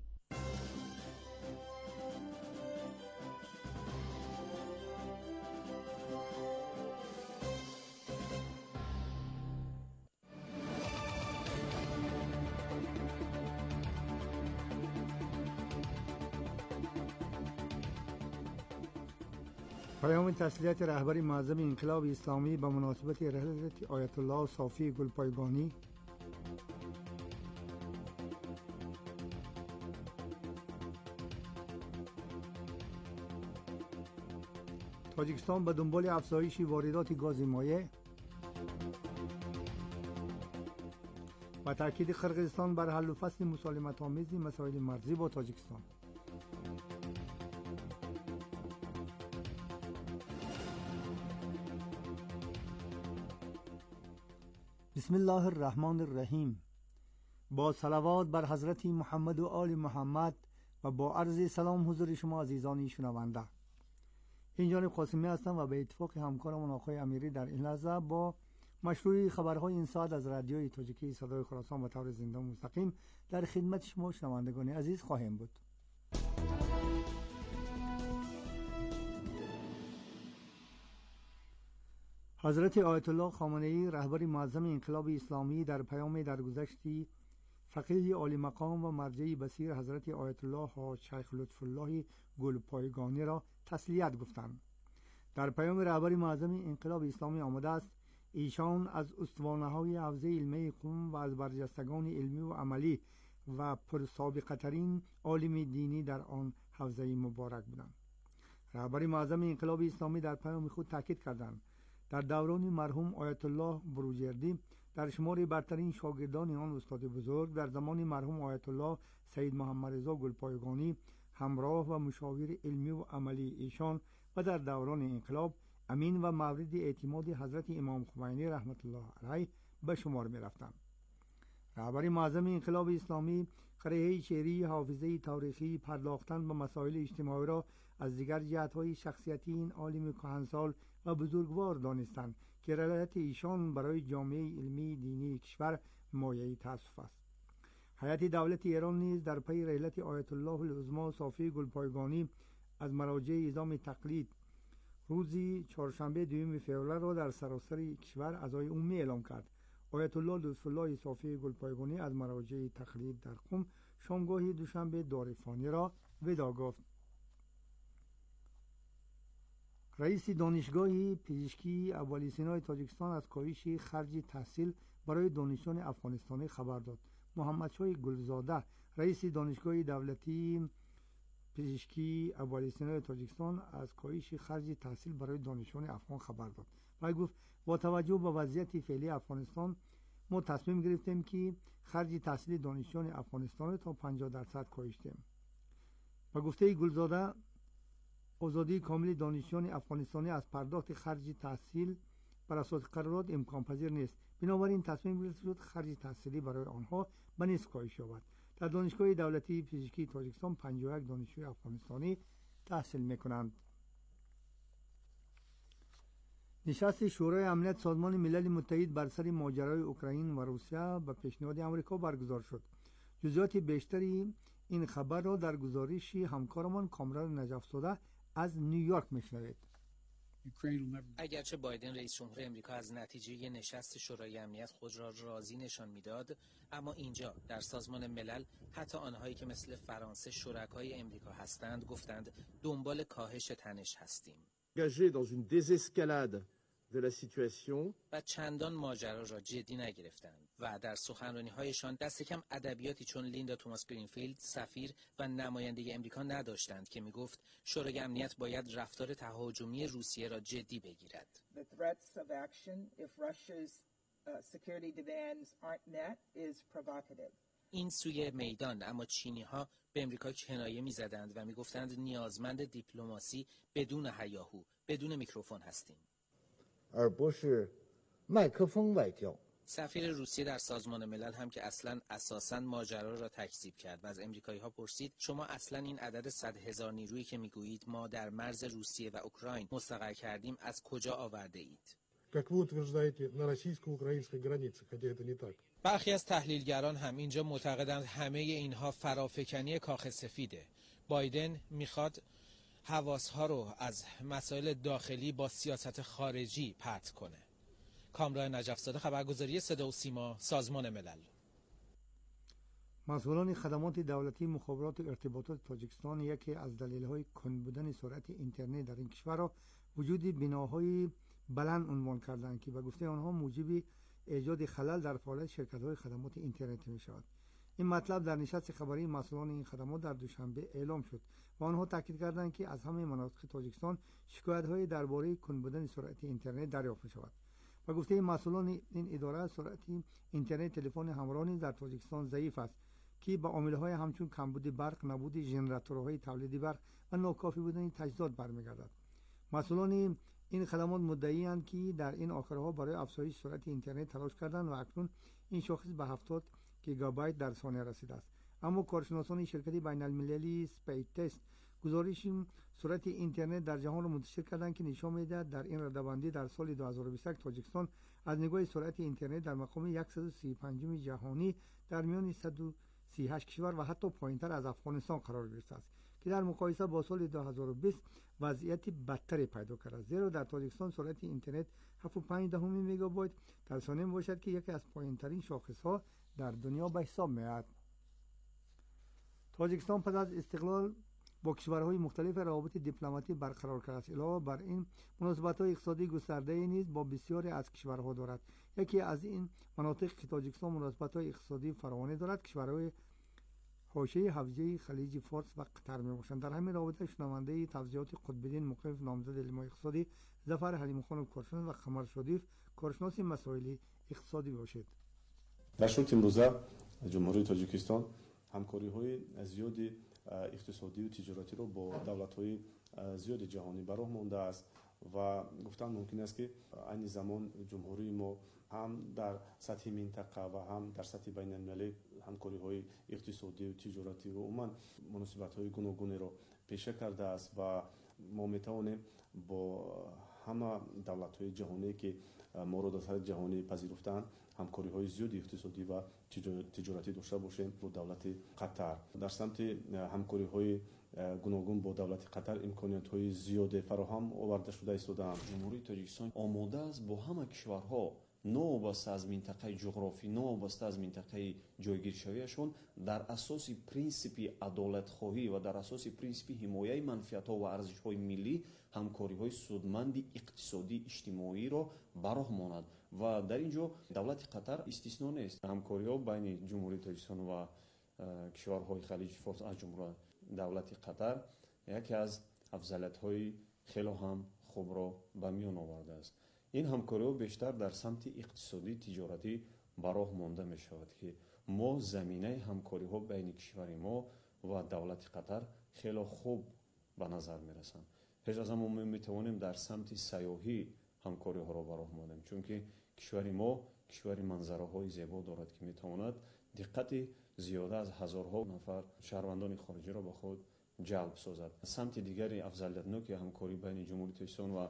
پیام تسلیت رهبر معظم انقلاب اسلامی به مناسبت رحلت آیت الله صافی گلپایگانی. تاجیکستان به دنبال افزایش واردات گاز مایع و تاکید قرقیزستان بر حل و فصل مسالمت آمیز مسائل مرزی با تاجیکستان. بسم الله الرحمن الرحیم. با صلوات بر حضرت محمد و آل محمد و با عرض سلام حضور شما عزیزان شنونده. این جانب قاسمی هستم و به اتفاق همکارم آقای امیری در این لحظه با مشروع خبرهای این ساعت از رادیوی تاجیکی صدای خراسان به طور زنده و مستقیم در خدمت شما شنوندگان عزیز خواهیم بود. حضرت آیت الله خامنه‌ای رهبر معظم انقلاب اسلامی در پیام درگذشتی فقیه عالی مقام و مرجع بصیر حضرت آیت الله حاج شیخ لطف الله گلپایگانی را تسلیت گفتند. در پیام رهبر معظم انقلاب اسلامی آمده است ایشان از استوانه‌های حوزه علمی قم و از برجستگان علمی و عملی و پرسابقه ترین عالم دینی در آن حوزه مبارک بودند. رهبر معظم انقلاب اسلامی در پیام خود تاکید کردند در دوران مرحوم آیت الله بروجردی در شمار برترین شاگردان آن استاد بزرگ در زمان مرحوم آیت الله سید محمد رضا گلپایگانی همراه و مشاور علمی و عملی ایشان و در دوران انقلاب امین و مورد اعتماد حضرت امام خمینی رحمت الله علیه به شمار می رفتند. رهبر معظم انقلاب اسلامی قرهه شعری، حافظه تاریخی، پرداختن به مسائل اجتماعی را از دیگر جهت‌های شخصیتی این عالم کهنسال و بزرگوار دانستند که رحلت ایشان برای جامعه علمی دینی کشور مایه تأسف است. هیئت دولت ایران نیز در پی رحلت آیت الله العظمی صافی گلپایگانی از مراجع نظام تقلید روزی چهارشنبه دوم فوریه را در سراسر کشور عزای عمومی اعلام کرد. آیت الله لطف الله صافی گلپایگانی از مراجع تقلید در قم شامگاه دوشنبه دارفانی را وداع گفت. رئیس دانشگاه پزشکی اولی سینای تاجیکستان از کاهش خرج تحصیل برای دانشجویان افغانستانی خبر داد. محمد شاه گلزاده رئیس دانشگاه دولتی پزشکی اولی سینای تاجیکستان از کاهش خرج تحصیل برای دانشجویان افغان خبر داد و گفت با توجه به وضعیت فعلی افغانستان ما تصمیم گرفتیم که خرج تحصیل دانشجویان افغانستان تا پنجاه درصد کاهش دهیم. با گفته گلزاده آزادی کامل دانشجویان افغانستانی از پرداخت خرج تحصیل بر اساس قرارداد امکان پذیر نیست. بنابراین تصمیم گرفته شد خرج تحصیلی برای آنها به نصف کاهش یابد. در دانشگاه دولتی پزشکی تاجیکستان پنجاه و یک دانشجوی افغانستانی تحصیل می‌کنند. نشست شورای امنیت سازمان ملل متحد بر سر ماجرای اوکراین و روسیه به پیشنهاد آمریکا برگزار شد. جزئیات بیشتری این خبر را در گزارش همکارمان کامران نجف زاده از نیویورک میشنوید. اگرچه بایدن رئیس جمهور امریکا از نتیجه نشست شورای امنیت خود را راضی نشان میداد، اما اینجا در سازمان ملل حتی آنهایی که مثل فرانسه شرکای امریکا هستند گفتند دنبال کاهش تنش هستیم. و چندان ماجرا را جدی نگرفتند و در سخنرانی‌هایشان دست کم ادبیاتی چون لیندا توماس گرینفیلد سفیر و نماینده امریکا نداشتند که میگفت شورای امنیت باید رفتار تهاجمی روسیه را جدی بگیرد. این سوی میدان اما چینی‌ها به امریکا کنایه می‌زدند و میگفتند نیازمند دیپلماسی بدون هیاهو، بدون میکروفون هستیم. سفیر روسیه در سازمان ملل هم که اصلا اساساً ماجرا را تکذیب کرد و از امریکایی‌ها پرسید شما اصلا این عدد صد هزار نیرویی که میگویید ما در مرز روسیه و اوکراین مستقر کردیم از کجا آورده اید؟ برخی از تحلیلگران هم اینجا معتقدند همه اینها فرافکنی کاخ سفیده. بایدن میخواد حواسها رو از مسائل داخلی با سیاست خارجی پرت کنه. کامران نجف‌زاده، خبرگزاری صدا و سیما، سازمان ملل. مسئولان خدمات دولتی مخابرات و ارتباطات تاجیکستان یکی از دلایل کند بودن سرعت اینترنت در این کشور را وجود بناهای بلند عنوان کردند که به گفته آنها موجب ایجاد خلل در فعالیت شرکت‌های خدمات اینترنتی می‌شود. این مطلب در نشست خبری مسئولان این خدمات در دوشنبه اعلام شد و آنها تاکید کردند که از همه مناطق تاجیکستان شکایت‌های درباره کند بودن سرعت اینترنت دریافت می‌شود. و گفته مسئولان این اداره سرعت اینترنت تلفن همراه نیز در تاجیکستان ضعیف است که با عامل‌های همچون کمبود برق، نبود ژنراتورهای تولید برق و ناکافی بودن تجهیزات برمیگردد. مسئولان این خدمات مدعی‌اند که در این آخرها برای افزایش سرعت اینترنت تلاش کردند و اکنون این شاخص به هفتاد گیگابایت در ثانیه رسیده است. اما کارشناسان شرکت بین‌المللی اسپید تست گزارش سرعت اینترنت در جهان را منتشر کردند که نشان می‌دهد در این رده‌بندی در سال دو هزار و بیست و یک تاجیکستان از نگاه سرعت اینترنت در مقام صد و سی و پنج جهانی در میان صد و سی و هشت کشور و حتی پایین‌تر از افغانستان قرار گرفته است که در مقایسه با سال دو هزار و بیست وضعیت بدتری پیدا کرده است، زیرا در تاجیکستان سرعت اینترنت هفت و پنج دهم مگابایت در ثانیه باشد که یکی از پایین‌ترین شاخص‌ها در دنیا به حساب می‌آید. تاجیکستان پس از استقلال با کشورهای مختلف روابط دیپلماتیک برقرار کرده است. علاوه بر این مناسبت‌های اقتصادی گسترده نیز با بسیاری از کشورها دارد. یکی از این مناطق که تاجیکستان مناسبت‌های اقتصادی فراوانی دارد کشورهای حاشیه حوزه خلیج فارس و قطر میباشند. در همین رابطه شنونده توضیحات قطب‌الدین مقیف نامزد علم اقتصادی، ظفر حلیم خان کارشناس و قمر شریف کارشناس مسائل اقتصادی باشید. در شرط امروزه جمهوری تاجیکستان همکاری‌های زیادی اقتصادی و تجارتی رو با دولت‌های زیاد جهانی به راه مانده است و گفتن ممکن است که این زمان جمهوری ما هم در سطح منطقه و هم در سطح بین المللی همکاری‌های اقتصادی و تجارتی و عموما مناسبت‌های گوناگونی رو پیشه کرده است و ما می‌توانیم با همه دولت‌های جهانی که ما رو در سطح جهانی پذیرفتند همکاری‌های زیادی اقتصادی و تجارتی داشته باشیم با دولت قطر. در سمت همکاری‌های گوناگون با دولت قطر امکانیت‌های زیاد فراهم آورده شده است. جمهوری تاجیکستان آماده است با همه کشورها نوابسته از منطقه جغرافی، نوابسته از منطقه جایگیرشویشون در اساس پرینسیپی عدالت‌خواهی و در اساس پرینسیپی حمایت منفعت‌ها و ارزش‌های ملی همکاری‌های سودمند اقتصادی اجتماعی را براه ماند و در اینجا دولت قطر استثنا نیست. همکاری‌ها بین جمهوری تاجیکستان و کشورهای خلیج فارس از جمله دولت قطر یکی از افضلیت‌های خیلی هم خوب را به میان آورده است. این همکاری‌ها بیشتر در سمت اقتصادی تجارتی براه مانده می شود که ما زمینه همکاری‌ها بین کشور ما و دولت قطر خیلی خوب به نظر می رسند. پیش از همه ما می توانیم در سمت سیاحی همکاری‌ها را براه مانیم، چون که کشور ما کشور منظره‌های زیبا دارد که می تواند دقت زیاده از هزارها نفر شهروندان خارجی را به خود جلب سازد. سمت دیگری افضلیت‌ناک همکاری بین جمهوری تاجیکستان و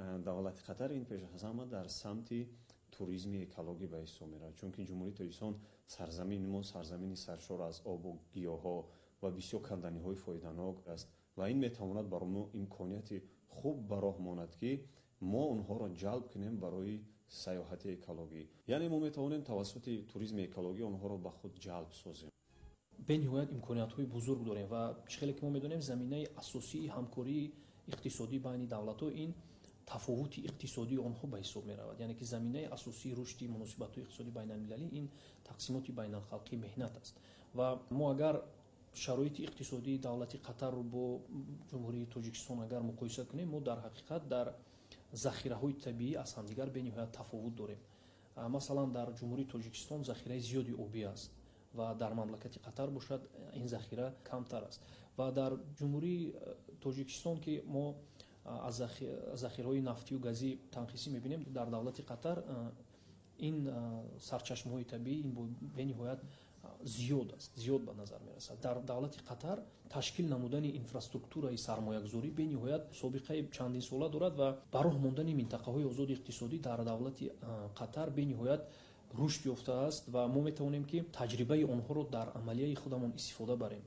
دولت قطر این پیش از همه در سمت توریسم اکولوژی به حساب می‌رود، چون که جمهوری تاجیکستان سرزمین ما سرزمینی سرشار از آب و گیاها و بسیار کندنی‌های فایده‌ناک است و این میتواند برای ما امکانیت خوب به راه ماند که ما اونها را جلب کنیم برای سیاحت اکولوژی. یعنی ما میتوانیم توسط توریسم اکولوژی اونها را به خود جلب سازیم. به نهایت امکانیت‌های بزرگ داریم و خیلی که ما میدونیم زمینه اساسی همکاری اقتصادی بین دولت‌ها این تفاوت اقتصادی آنها به حساب می‌رود. یعنی که زمینه اساسی رشد مناسبات اقتصادی بین المللی این تقسیمات بین الخلقی مهنت است و ما اگر شرایط اقتصادی دولت قطر رو با جمهوری تاجیکستان اگر مقایسه کنیم ما در حقیقت در ذخیره‌های طبیعی از همدیگر به نهایت تفاوت داریم. مثلا در جمهوری تاجیکستان ذخیره زیادی آبی است و در مملکت قطر باشد این ذخیره کمتر است و در جمهوری تاجیکستان که ما از ذخیره‌های نفتی و گازی تنقیسی می‌بینیم در دولت قطر این سرچشمه‌های طبیعی این به نهایت زیاد است زیاد به نظر می‌رسد. در دولت قطر تشکیل نمودن اینفراستруктурای سرمایه‌گذاری به نهایت سابقه چندین ساله دارد و برای ماندن منطقه‌های آزاد اقتصادی در دولت قطر به نهایت رشد یافته است و ما می‌توانیم که تجربه آنها را در عملیه خودمان استفاده بریم.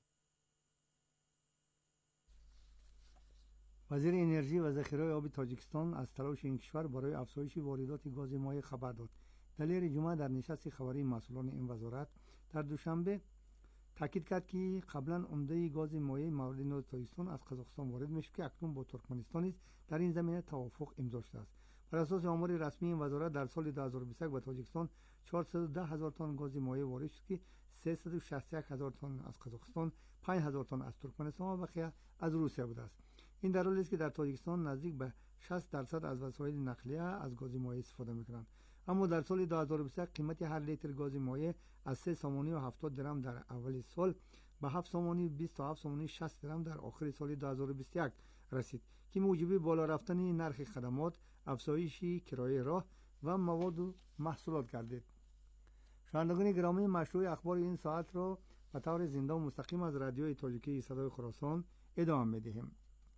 وزیر انرژی و ذخیره آب تاجیکستان از تلاش این کشور برای افزایش واردات گاز مایع خبر داد. دلیر جمعه در نشست خبری مسئولان این وزارت در دوشنبه تاکید کرد که قبلا عمده گاز مایع مورد نیاز تاجیکستان از قزاقستان وارد میشه که اکنون با ترکمنستان نیز در این زمینه توافق امضا شده است. بر اساس آمار رسمی این وزارت در سال دو هزار و بیست و یک به تاجیکستان چهارصد و ده هزار تن گاز مایع وارد شد که سیصد و شصت و یک هزار تن از قزاقستان، پنج هزار تن از ترکمنستان و بقیه از روسیه بوده است. این در حالی است که در تاجیکستان نزدیک به شصت درصد از وسایل نقلیه از گاز مایع استفاده می‌کنند. اما در سال دو هزار و بیست و یک قیمت هر لیتر گاز مایع از سه سومانی و هفتاد درم در اول سال به هفت سومانی و بیست تا هفت سومانی و شصت درم در آخر سال دو هزار و بیست و یک رسید که موجب بالا رفتن نرخ خدمات، افزایش کرایه راه و مواد و محصولات گردید. شنوندگان گرامی، مشروع اخبار این ساعت را به طور زنده و مستقیم از رادیوی تاجیکی صدای خراسان ادامه می‌دهیم.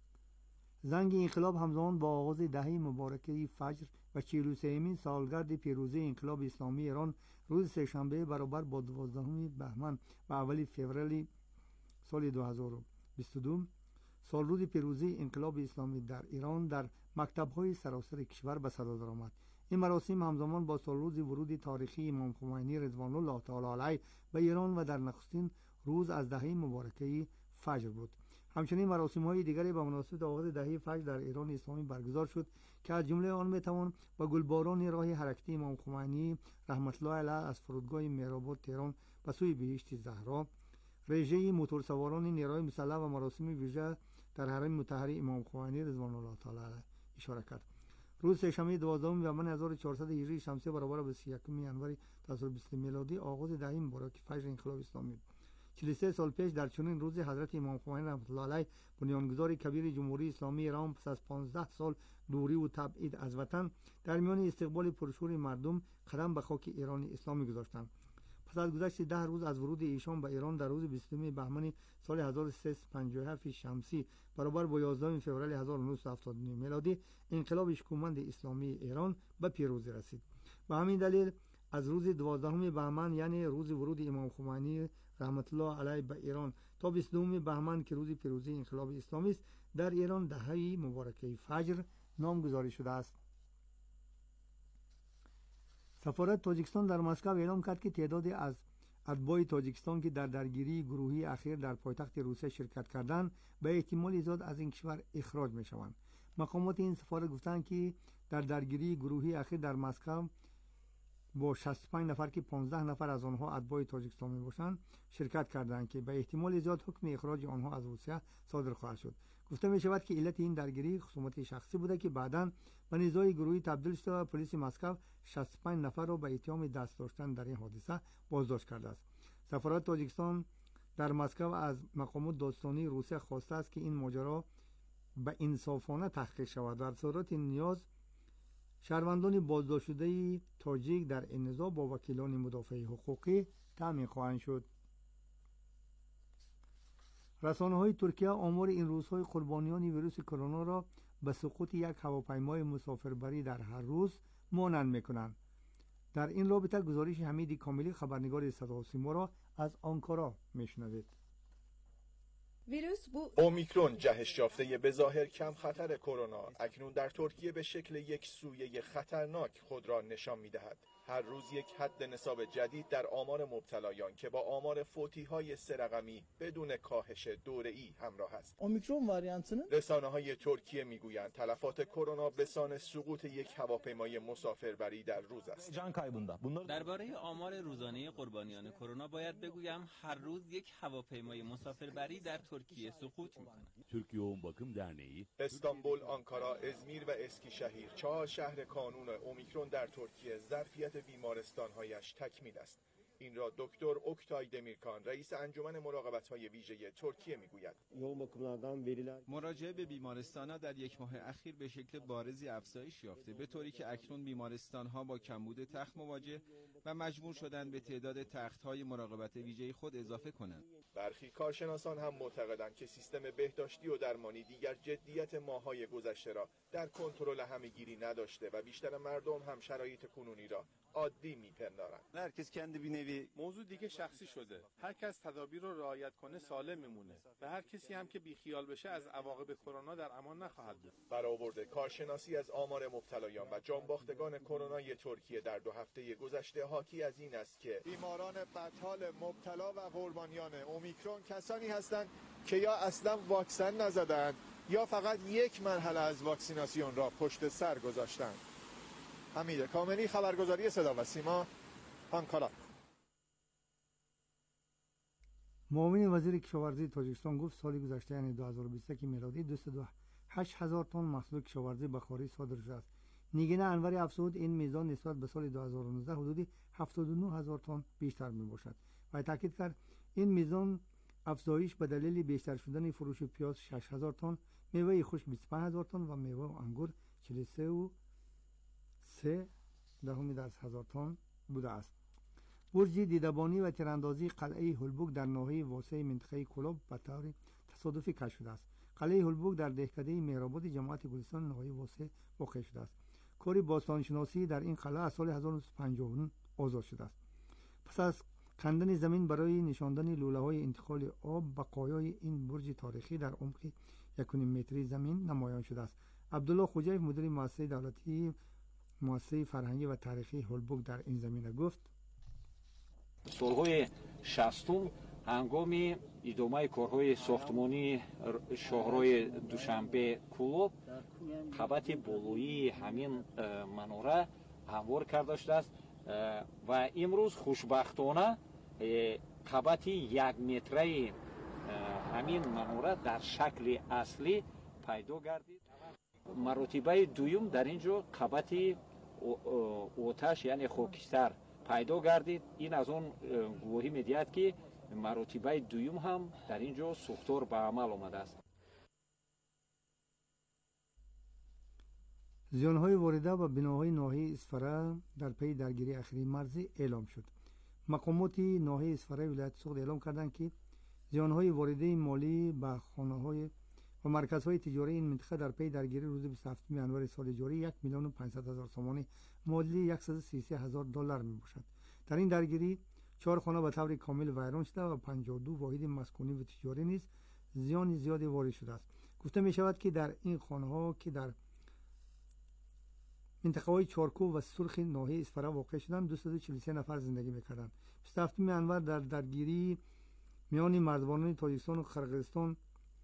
زنگ انقلاب همزمان با آغاز دهه مبارکه فجر و چهل و سومین سالگرد پیروزی انقلاب اسلامی ایران روز سه‌شنبه برابر با دوازدهم بهمن و اول فوریه سال دو هزار و بیست و دو سال روز پیروزی انقلاب اسلامی در ایران در مکتب‌های سراسر کشور به صدا درآمد. این مراسم همزمان با سال روز ورود تاریخی امام خمینی رضوان الله تعالی علیه به ایران و در نخستین روز از دهه مبارکه فجر بود. همچنین مراسم‌های دیگری به مناسبت آغاز دهه فجر در ایران اسلامی برگزار شد که از جمله آن میتوان با گلباران راه حرکتی امام خمینی رحمت الله علیه از فرودگاه مهرآباد تهران به سوی بهشت زهرا، رژه موتورسواران نیروی مسلح و مراسم ویژه در حرم مطهر امام خمینی رضوان الله تعالی علیه اشاره کرد. روز سه‌شنبه دوازدهم بهمن هزار و چهارصد هجری شمسی برابر به سی و یکم ژانویه دو هزار و بیست میلادی آغاز دهه مبارک فجر انقلاب اسلامی. چهل و سه سال پیش در چنین روزی حضرت امام خمینی رحمت الله علیه بنیانگذار کبیر جمهوری اسلامی ایران پس از پانزده سال دوری و تبعید از وطن در میان استقبال پرشور مردم قدم به خاک ایران اسلامی گذاشتند. پس از گذشت ده روز از ورود ایشان به ایران در روز بیستم بهمن سال هزار و سیصد و پنجاه و هفت شمسی برابر با یازدهم فوریه هزار و نهصد و هفتاد و نه میلادی انقلاب اشکومند اسلامی ایران به پیروزی رسید. به همین دلیل از روز دوازدهم بهمن یعنی روز ورود امام خمینی رحمت الله علیه به ایران تا بیستم بهمن که روز پیروزی انقلاب اسلامی است در ایران دهه مبارکه فجر نامگذاری شده است. سفارت تاجیکستان در مسکو اعلام کرد که تعدادی از اتباع تاجیکستان که در درگیری گروهی اخیر در پایتخت روسیه شرکت کردند به احتمال زیاد از این کشور اخراج می شوند. مقامات این سفارت گفتند که در درگیری گروهی اخیر در مسکو با شصت و پنج نفر که پانزده نفر از آنها اتباع تاجیکستان می باشند شرکت کردند که به احتمال زیاد حکم اخراج آنها از روسیه صادر خواهد شد. گفته می شود که علت این درگیری خصومت شخصی بوده که بعداً به نزاع گروهی تبدیل شده و پلیس مسکو شصت و پنج نفر را به اتهام دست داشتن در این حادثه بازداشت کرده است. سفارت تاجیکستان در مسکو از مقامات دادستانی روسیه خواسته است که این ماجرا به انصافانه تحقیق شود و در صورت نیاز شهروندان بازداشت شده تاجیک در این نزاع با وکیلان مدافع حقوقی تامین خواهند شد. رسانه‌های ترکیه آمار این روزهای قربانیان ویروس کرونا را به سقوط یک هواپیمای مسافربری در هر روز مانند می‌کنند. در این رابطه گزارش حمید کاملی خبرنگار صدا و سیما را از آنکارا می‌شنوید. ویروس bu اومیکرون جهش یافته به ظاهر کم خطر کرونا اکنون در ترکیه به شکل یک سویه خطرناک خود را نشان می‌دهد. هر روز یک حد نصاب جدید در آمار مبتلایان که با آمار فوتی‌های سه رقمی بدون کاهش دوره‌ای همراه است. اومیکرون واریانتının رسانه‌های ترکیه میگویند تلفات کرونا به سان سقوط یک هواپیمای مسافربری در روز است. درباره آمار روزانه قربانیان کرونا باید بگویم هر روز یک هواپیمای مسافربری در ترکیه سقوط می‌کند. Türkiye Yoğun Bakım Derneği استانبول، آنکارا، ازمیر و اسکیشهیر چهار شهر کانون اومیکرون در ترکیه ظرفیت بیمارستان‌هایش تکمیل است. این را دکتر اوکتای دمیرکان رئیس انجمن مراقبت‌های ویژه ترکیه میگوید. مراجعه به بیمارستان‌ها در یک ماه اخیر به شکل بارزی افزایش یافته، به طوری که اکنون بیمارستان‌ها با کمبود تخت مواجه و مجبور شدند به تعداد تخت‌های مراقبت ویژه خود اضافه کنند. برخی کارشناسان هم معتقدند که سیستم بهداشتی و درمانی دیگر جدیت ماه‌های گذشته را در کنترل همه‌گیری نداشته و بیشتر مردم هم شرایط کنونی را عادی میپندارند. هرکس kendi bir nevi موضوع دیگه شخصی شده. هر کس تدابیر رو رعایت کنه سالم میمونه و هر کسی هم که بیخیال بشه از عواقب کرونا در امان نخواهد بود. برآورد کارشناسی از آمار مبتلایان و جانباختگان کرونای ترکیه در دو هفته گذشته حاکی از این است که بیماران بدحال مبتلا و قربانیان اومیکرون کسانی هستند که یا اصلا واکسن نزدند یا فقط یک مرحله از واکسیناسیون را پشت سر گذاشتند. حمید کاملی، خبرگزاری صدا و سیما، آنکارا. معاون وزیر کشاورزی تاجیکستان گفت سال گذشته یعنی دو هزار و بیست و یک میلادی دویست و هشت هزار تن محصول کشاورزی به خارج صادر شده است. نیگین انوری افزود این میزان نسبت به سال دو هزار و نوزده حدود هفتاد و نه هزار تن بیشتر می باشد و تاکید کرد این میزان افزایش به دلیل بیشتر شدن فروش پیاز شش هزار تن، میوه خشک بیست و پنج هزار تن و میوه و انگور چهل و سه و سه دهم درصد هزار تن بوده است. برج دیدبانی و تیراندازی قلعه هولبوک در ناحیه واسع منطقه کلوب به طور تصادفی کشف شده است. قلعه هولبوک در دهکده مهرآباد جماعت گلستان ناحیه واسع واقع شده است. کار باستانشناسی در این قلعه از سال هزار و نهصد و پنجاه و نه آغاز شده است. پس از کندن زمین برای نشاندن لوله‌های انتقال آب، بقایای این برج تاریخی در عمق یک و نیم متری زمین نمایان شده است. عبدالله خوجیف مدیر مؤسسه دولتی مؤسسه فرهنگی و تاریخی هولبوک در این زمینه گفت: سالهای شصتم هنگام ادامه کارهای ساختمانی شاهراه دوشنبه کلوب قبط بالایی همین مناره هموار کرده شده است و امروز خوشبختانه قبط یک متره همین مناره در شکل اصلی پیدا گردید. مرتبه دوم در اینجا قبط آتش یعنی خاکستر پیدا گردید. این از اون گواهی میدهد که مرتبه دوم هم در اینجا سوختار به عمل آمده است. زیانهای وارده به بناهای ناحیه اسفره در پی درگیری اخیری مرزی اعلام شد. مقامات ناحیه اسفره ولایت سوخت اعلام کردند که زیانهای وارده مالی به خانه‌های و مرکزهای تجاری این منطقه در پی درگیری روز بیست و هفتم ژانویه سال جاری یک میلیون و پانصد هزار تومان معادل صد و سی و سه هزار دلار می باشد. در این درگیری چهار خانه به طور کامل ویران شده و پنجاه و دو واحد مسکونی و تجاری نیز زیان زیادی وارد شده است. گفته می شود که در این خانه ها که در منطقه های چارکو و سرخ ناحیه اسفره واقع شدند دویست و چهل و سه نفر زندگی می‌کردند. بیست و هفتم ژانویه در درگیری میان مردواران تاجیکستان و قرقیزستان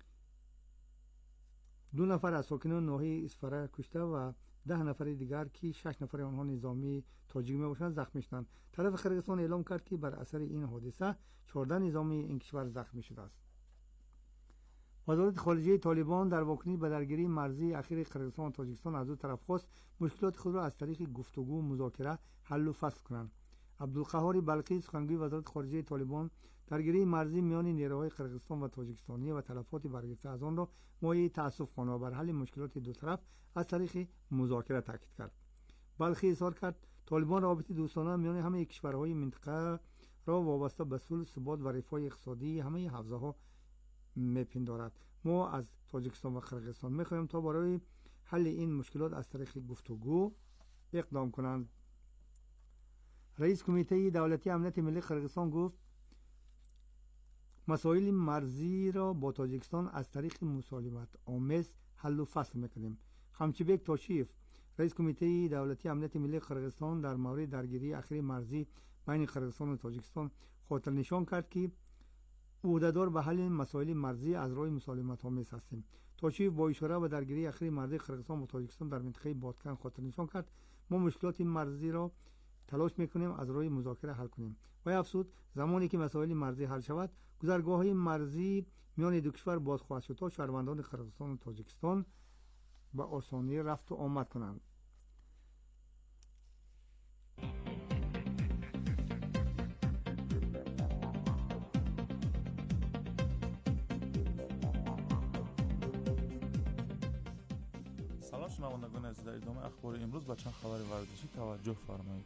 دو نفر از ساکنان ناحیه اسفره کشته و ده نفر دیگر که شش نفر آنها نظامی تاجیک میباشند زخمی شدند. طرف قرقیزستان اعلام کرد که بر اثر این حادثه چهارده نظامی این کشور زخمی شده است. وزارت خارجه طالبان در واکنش به درگیری مرزی اخیر قرقیزستان و تاجیکستان از دو طرف خواست مشکلات خود را از طریق گفتگو و مذاکره حل و فصل کنند. عبدالقهار بلخی سخنگوی وزارت خارجه طالبان درگیری مرزی میان نیروهای قرقیزستان و تاجیکستانی و تلفات برگرفته از آن را مایه تأسف خواند و بر حل مشکلات دو طرف از طریق مذاکره تاکید کرد. بلخی اظهار کرد طالبان روابط دوستانه میان همه کشورهای منطقه را وابسته به صلح، ثبات و رفاه اقتصادی همه حوزه‌ها میپندارد. ما از تاجیکستان و قرقیزستان میخواهیم تا برای حل این مشکلات از طریق گفتگو اقدام کنند. رئیس کمیته دولتی امنیت ملی قرقیزستان گفت مسائل مرزی را با تاجیکستان از طریق مسالمت آمیز حل و فصل میکنیم. خمچیبک تاشیف رئیس کمیته دولتی امنیت ملی قرقیزستان در مورد درگیری اخیر مرزی بین قرقیزستان و تاجیکستان خاطر نشان کرد که عهدهدار به حل مسائل مرزی از راه مسالمت آمیز هستیم. تاشیف با اشاره به درگیری اخیر مرزی قرقیزستان و تاجیکستان در منطقه بادکن خاطر نشان کرد ما مشکلات مرزی را تلاش میکنیم از راه مذاکره حل کنیم. و افزود زمانی که مسائل مرزی حل شود گذرگاه‌های مرزی میان دو کشور باز خواهد شد تا شهروندان قرقیزستان و تاجیکستان به آسانی رفت و آمد کنند. سلام شنوندگان عزیز، در ادامه اخبار امروز با چند خبر ورزشی توجه فرمایید.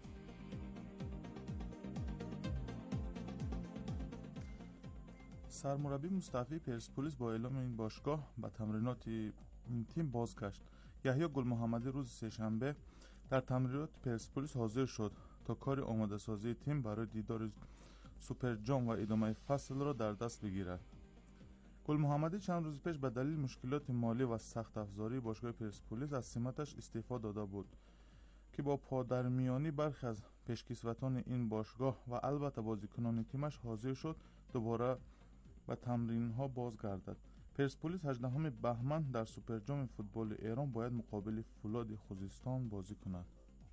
سرمربی مستعفی پرسپولیس با اعلام این باشگاه به تمرینات این تیم بازگشت. یحیی گل محمدی روز سه‌شنبه در تمرینات پرسپولیس حاضر شد تا کار آماده سازی تیم برای دیدار سوپر جام و ادامه فصل را در دست بگیرد. گل محمدی چند روز پیش به دلیل مشکلات مالی و سخت افزاری باشگاه پرسپولیس از سمتش استعفا داده بود که با پادرمیانی برخی از پیشکسوتان این باشگاه و البته بازیکنان تیمش حاضر شد دوباره به تمرین ها بازگردد. پرسپولیس هجدهم بهمن در سوپر جام فوتبال ایران باید مقابل فولاد خوزستان بازی کند.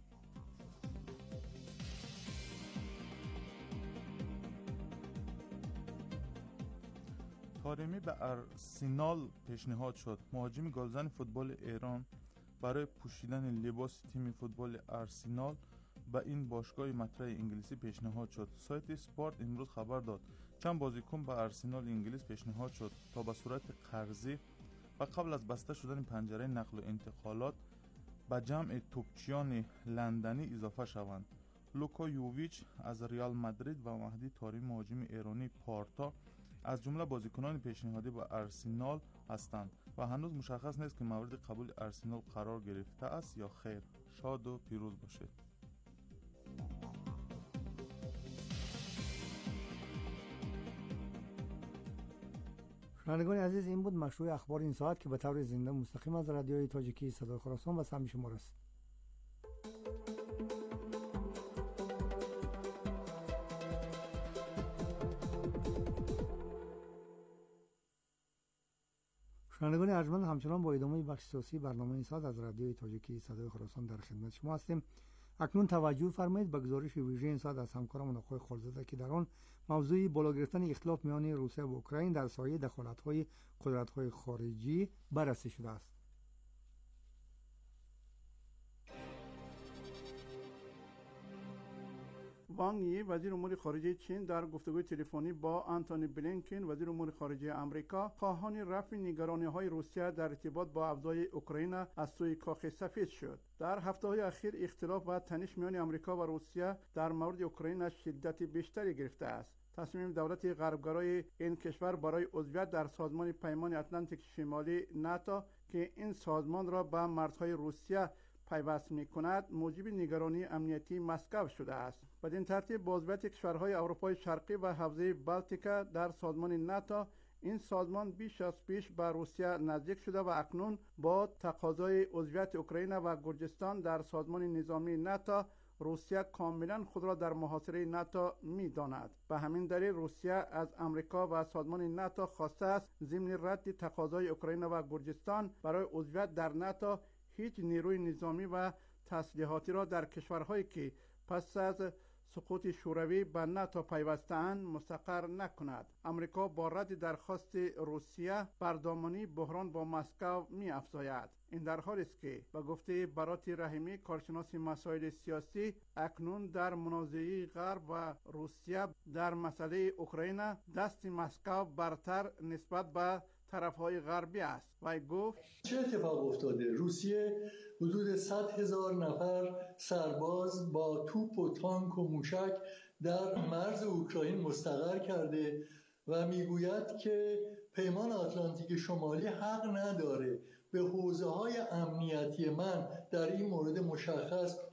طارمی به ارسنال پیشنهاد شد. مهاجم گلزن فوتبال ایران برای پوشیدن لباس تیم فوتبال ارسنال به این باشگاه مطرح انگلیسی پیشنهاد شد. سایت اسپورت امروز خبر داد چند بازیکن به ارسنال انگلیس پیشنهاد شد تا به صورت قرضی و قبل از بسته شدن پنجره نقل و انتقالات به جمع توپچیان لندنی اضافه شوند. لوکا یوویچ از ریال مادرید و مهدی طارمی مهاجم ایرانی پارتا از جمله بازیکنان پیشنهادی به ارسنال هستند و هنوز مشخص نیست که مورد قبول ارسنال قرار گرفته است یا خیر. شاد و پیروز باشید. شنوندگان عزیز، این بود مشروع اخبار این ساعت که به طور زنده مستقیم از رادیوی تاجیکی صدای خراسان به سمع شما رسید. شنوندگان ارجمند، همچنان با ادامه بخش سیاسی برنامه این ساعت از رادیوی تاجیکی صدای خراسان در خدمت شما هستیم. اکنون توجه فرمایید به گزارش ویژه این ساعت از همکارم آقای خالزاده که در آن موضوع بالا گرفتن اختلاف میان روسیه و اوکراین در سایه دخالت‌های قدرت‌های خارجی بررسی شده است. وانگ یی وزیر امور خارجه چین در گفتگوی تلفنی با آنتونی بلینکن وزیر امور خارجه آمریکا خواهان رفع نگرانی‌های روسیه در ارتباط با افزای اوکراین از سوی کاخ سفید شد. در هفته‌های اخیر اختلاف و تنش میان آمریکا و روسیه در مورد اوکراین شدت بیشتری گرفته است. تصمیم دولت غربگرای این کشور برای عضویت در سازمان پیمان اتلانتیک شمالی ناتو که این سازمان را به مرزهای روسیه پیوست می‌کند موجب نگرانی امنیتی مسکو شده است. بدین ترتیب با عضویت کشورهای اروپای شرقی و حوزه بالتیکا در سازمان ناتو این سازمان بیش از پیش به روسیه نزدیک شده و اکنون با تقاضای عضویت اوکراین و گرجستان در سازمان نظامی ناتو روسیه کاملا خود را در محاصره ناتو می‌داند. به همین دلیل روسیه از امریکا و سازمان ناتو خواسته است ضمن رد تقاضای اوکراین و گرجستان برای عضویت در ناتو هیچ نیروی نظامی و تسلیحاتی را در کشورهایی که پس از سقوط شوروی به ناتو پیوسته‌اند مستقر نکند. امریکا با رد درخواست روسیه بردامنی بحران با مسکو می‌افزاید. این در حالی است که به گفته برات رحیمی کارشناس مسائل سیاسی اکنون در منازعه غرب و روسیه در مسئله اوکراین دست مسکو برتر نسبت به طرف‌های غربی است. و گفت چه اتفاق افتاده؟ روسیه حدود صد هزار نفر سرباز با توپ و تانک و موشک در مرز اوکراین مستقر کرده و میگوید که پیمان آتلانتیک شمالی حق نداره به حوزه‌های امنیتی من در این مورد مشخص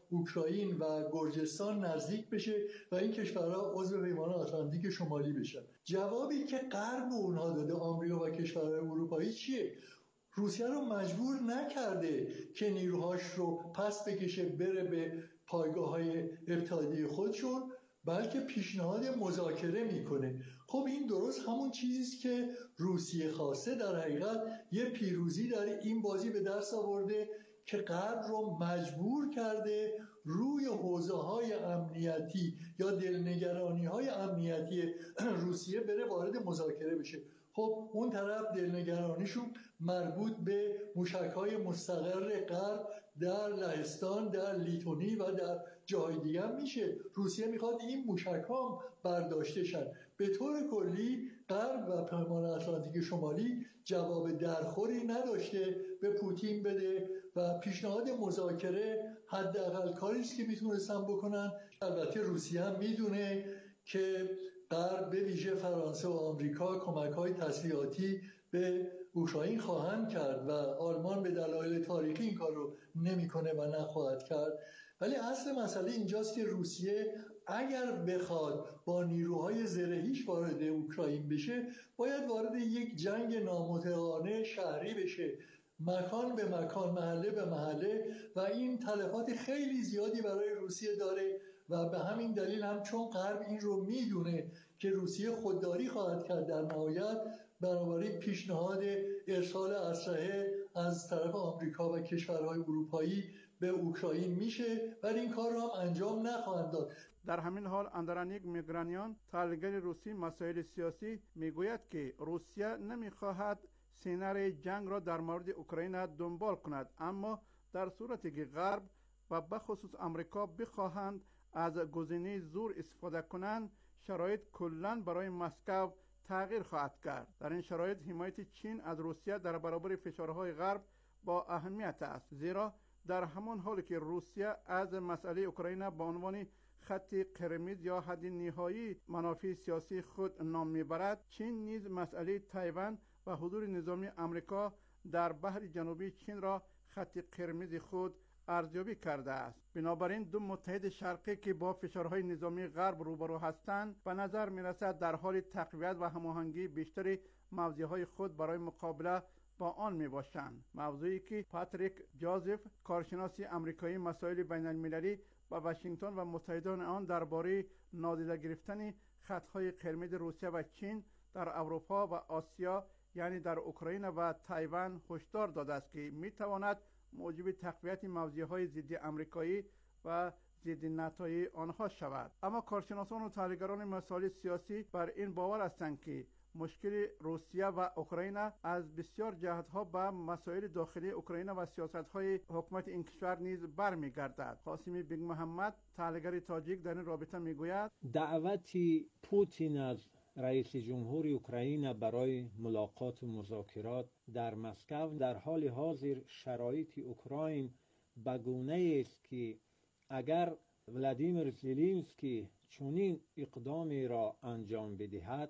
اوکراین و گرجستان نزدیک بشه و این کشورها عضو پیمان آتلانتیک شمالی بشن. جوابی که غرب اونها داده، آمریکا و کشورهای اروپایی، چیه؟ روسیه رو مجبور نکرده که نیروهاش رو پس بکشه بره به پایگاه‌های ابتدایی خودشون، بلکه پیشنهاد مذاکره میکنه. خب این درست همون چیزیست که روسیه خواسته. در حقیقت یه پیروزی در این بازی به دست آورده که غرب رو مجبور کرده روی حوزه‌های امنیتی یا دلنگرانی‌های امنیتی روسیه بره وارد مذاکره بشه. خب اون طرف دلنگرانیشون مربوط به موشک‌های مستقر غرب در لهستان، در لیتونی و در جای دیگه هم میشه. روسیه میخواد این موشک‌ها هم برداشته شن. به طور کلی غرب و پیمان آتلانتیک شمالی جواب درخوری نداشته به پوتین بده و پیشنهاد مذاکره حداقل کاری است که میتونستن بکنن. البته روسیه هم میدونه که غرب به ویژه فرانسه و آمریکا کمک‌های تسلیحاتی به اوکراین خواهند کرد و آلمان به دلایل تاریخی این کار رو نمی‌کنه و نخواهد کرد. ولی اصل مسئله اینجاست که روسیه اگر بخواد با نیروهای زرهیش وارد اوکراین بشه، باید وارد یک جنگ نامطلقانه شهری بشه، مکان به مکان، محله به محله، و این تلفات خیلی زیادی برای روسیه داره و به همین دلیل هم چون غرب این رو میدونه که روسیه خودداری خواهد کرد در نهایت، بنابراین پیشنهاد ارسال اسلحه از طرف آمریکا و کشورهای اروپایی به اوکراین میشه، ولی این کار رو هم انجام نخواهند داد. در همین حال اندرانیک میگرانیان، تحلیلگر روسی مسائل سیاسی، میگوید که روسیه نمیخواهد سیناری جنگ را در مورد اوکراین دنبال کند، اما در صورتی که غرب و بخصوص آمریکا بخواهند از گزینه زور استفاده کنند، شرایط کلاً برای مسکو تغییر خواهد کرد. در این شرایط حمایت چین از روسیه در برابر فشارهای غرب با اهمیت است، زیرا در همان حالی که روسیه از مسئله اوکراین به عنوان خط قرمز یا حد نهایی منافع سیاسی خود نام میبرد، چین نیز مسئله تایوان و حضور نظامی آمریکا در بحر جنوبی چین را خط قرمز خود ارزیابی کرده است. بنابراین دو متحد شرقی که با فشارهای نظامی غرب روبرو هستند، به نظر میرسد در حال تقویت و هماهنگی بیشتری موضوعهای خود برای مقابله با آن می باشند. موضوعی که پاتریک جوزف، کارشناس آمریکایی مسائل بین المللی با واشنگتن و متحدان آن درباره نادیده گرفتن خطهای قرمز روسیه و چین در اروپا و آسیا، یعنی در اوکراین و تایوان، هشدار داده است که می تواند موجب تقویت موضوعهای ضد آمریکایی و ضد ناتویی آنها شود. اما کارشناسان و تحلیلگران مسائل سیاسی بر این باور هستند که مشکل روسیه و اوکراین از بسیار جهت‌ها به مسائل داخلی اوکراین و سیاست‌های حکومت این کشور نیز برمیگردد. قاسمی بیگ محمد، تحلیلگر تاجیک، در این رابطه میگوید دعوتی پوتین از رئیس جمهور اوکراین برای ملاقات و مذاکرات در مسکو در حال حاضر شرایط اوکراین به گونه است که اگر ولادیمیر زلنسکی چنین اقدامی را انجام بدهد،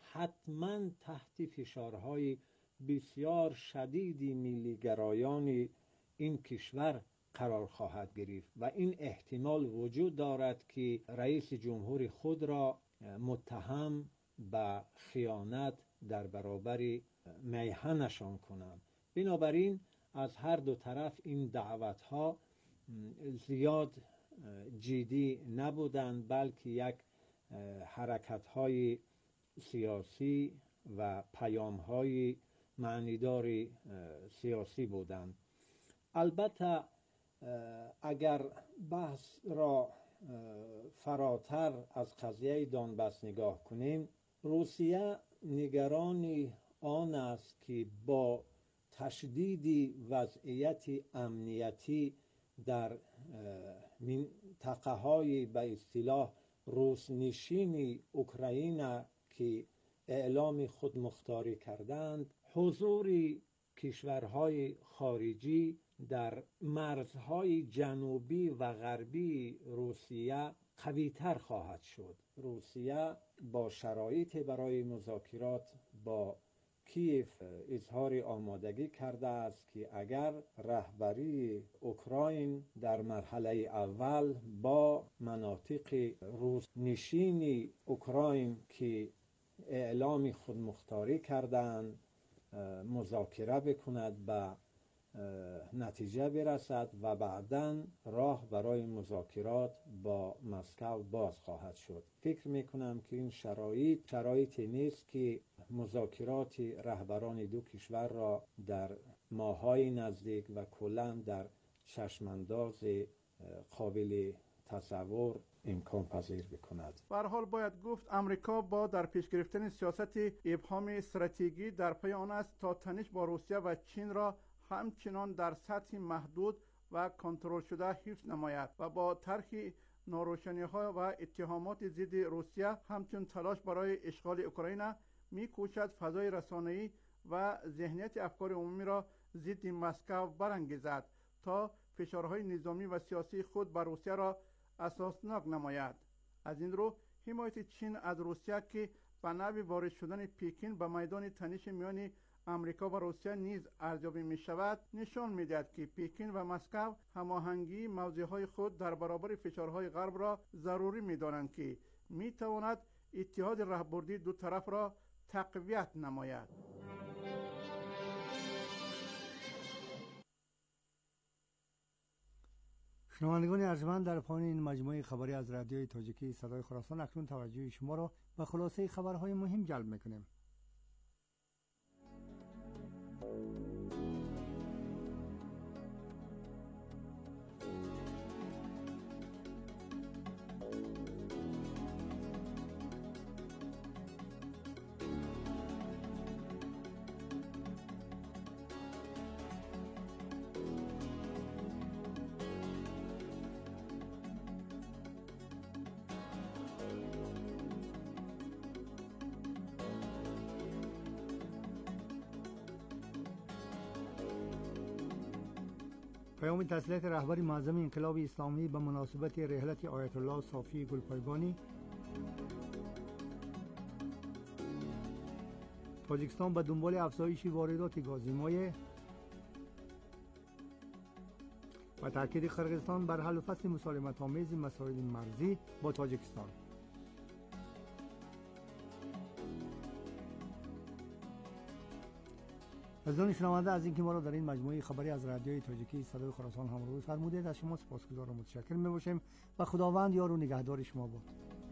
حتما تحت فشارهای بسیار شدید ملیگرایان این کشور قرار خواهد گرفت و این احتمال وجود دارد که رئیس جمهور خود را متهم به خیانت در برابر میهنشان کنند. بنابراین از هر دو طرف این دعوتها زیاد جدی نبودند، بلکه یک حرکت‌های سیاسی و پیام‌های معنیدار سیاسی بودند. البته اگر بحث را فراتر از قضیه دانباس نگاه کنیم، روسیه نگران آن است که با تشدید وضعیت امنیتی در منطقه های به اصطلاح روسنشین اوکراین که اعلام خودمختاری کردند، حضور کشورهای خارجی در مرزهای جنوبی و غربی روسیه قوی‌تر خواهد شد. روسیه با شرایط برای مذاکرات با کیف اظهار آمادگی کرده است که اگر رهبری اوکراین در مرحله اول با مناطق روسنشین اوکراین که اعلام خودمختاری کردند مذاکره بکند به نتیجه برسد و بعداً راه برای مذاکرات با مسکو باز خواهد شد. فکر میکنم که این شرایط شرایطی نیست که مذاکرات رهبران دو کشور را در ماهای نزدیک و کلاً در چشمانداز قابل تصور امکان پذیر بکند. به هر حال باید گفت امریکا با در پیش گرفتن سیاست ابهام استراتژی در پی آن است تا تنش با روسیه و چین را همچنان در سطح محدود و کنترل شده حفظ نماید و با طرح ناروشنی‌ها و اتهامات ضد روسیه همچون تلاش برای اشغال اوکراین می‌کوشد فضای رسانه‌ای و ذهنیت افکار عمومی را ضد مسکو برانگیزد تا فشارهای نظامی و سیاسی خود بر روسیه را اساسناک نماید. از این رو حمایت چین از روسیه که به نحو وارد شدن پکین به میدان تنش میان امریکا و روسیه نیز ارزیابی می شود نشان می دهد که پکین و مسکو هماهنگی موضعهای خود در برابر فشارهای غرب را ضروری می دانند که می تواند اتحاد راهبردی دو طرف را تقویت نماید. شنوندگان ارجمند، در پایان این مجموعه خبری از رادیوی تاجیکی صدای خراسان اکنون توجه شما را به خلاصه خبرهای مهم جلب می‌کنیم. پیام تسلیت رهبر معظم انقلاب اسلامی به مناسبت رحلت آیت الله صافی گلپایگانی. تاجیکستان به دنبال افزایش واردات گاز مایع و تاکید قرقیزستان بر حل و فصل مسالمت آمیز مسائل مرزی با تاجیکستان. عزیزان شنونده، از اینکه ما را در این مجموعه خبری از رادیوی تاجیکی صدای خراسان همراهی فرمودید از شما سپاسگزار و متشکر می‌باشیم و خداوند یار و نگهدار شما باد.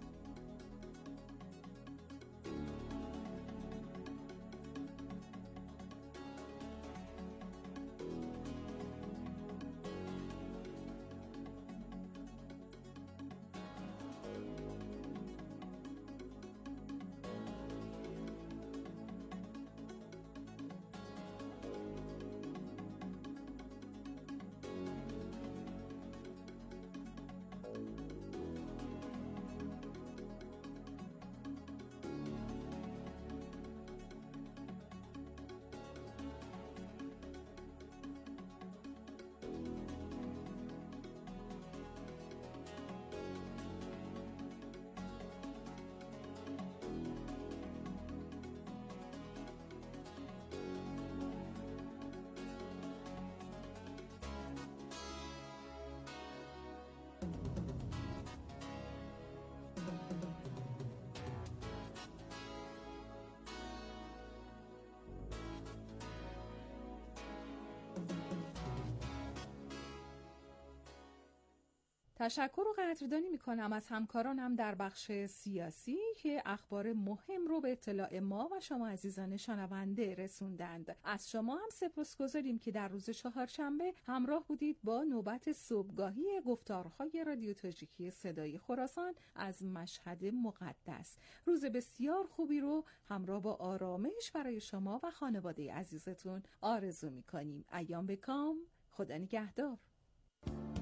تشکر و قدردانی میکنم از همکارانم در بخش سیاسی که اخبار مهم رو به اطلاع ما و شما عزیزان شنونده رسوندند. از شما هم سپاسگزاریم که در روز چهارشنبه همراه بودید با نوبت صبحگاهی گفتارهای رادیو تاجیکی صدای خراسان از مشهد مقدس. روز بسیار خوبی رو همراه با آرامش برای شما و خانواده عزیزتون آرزو میکنیم. ایام بکام، خدا نگهدار.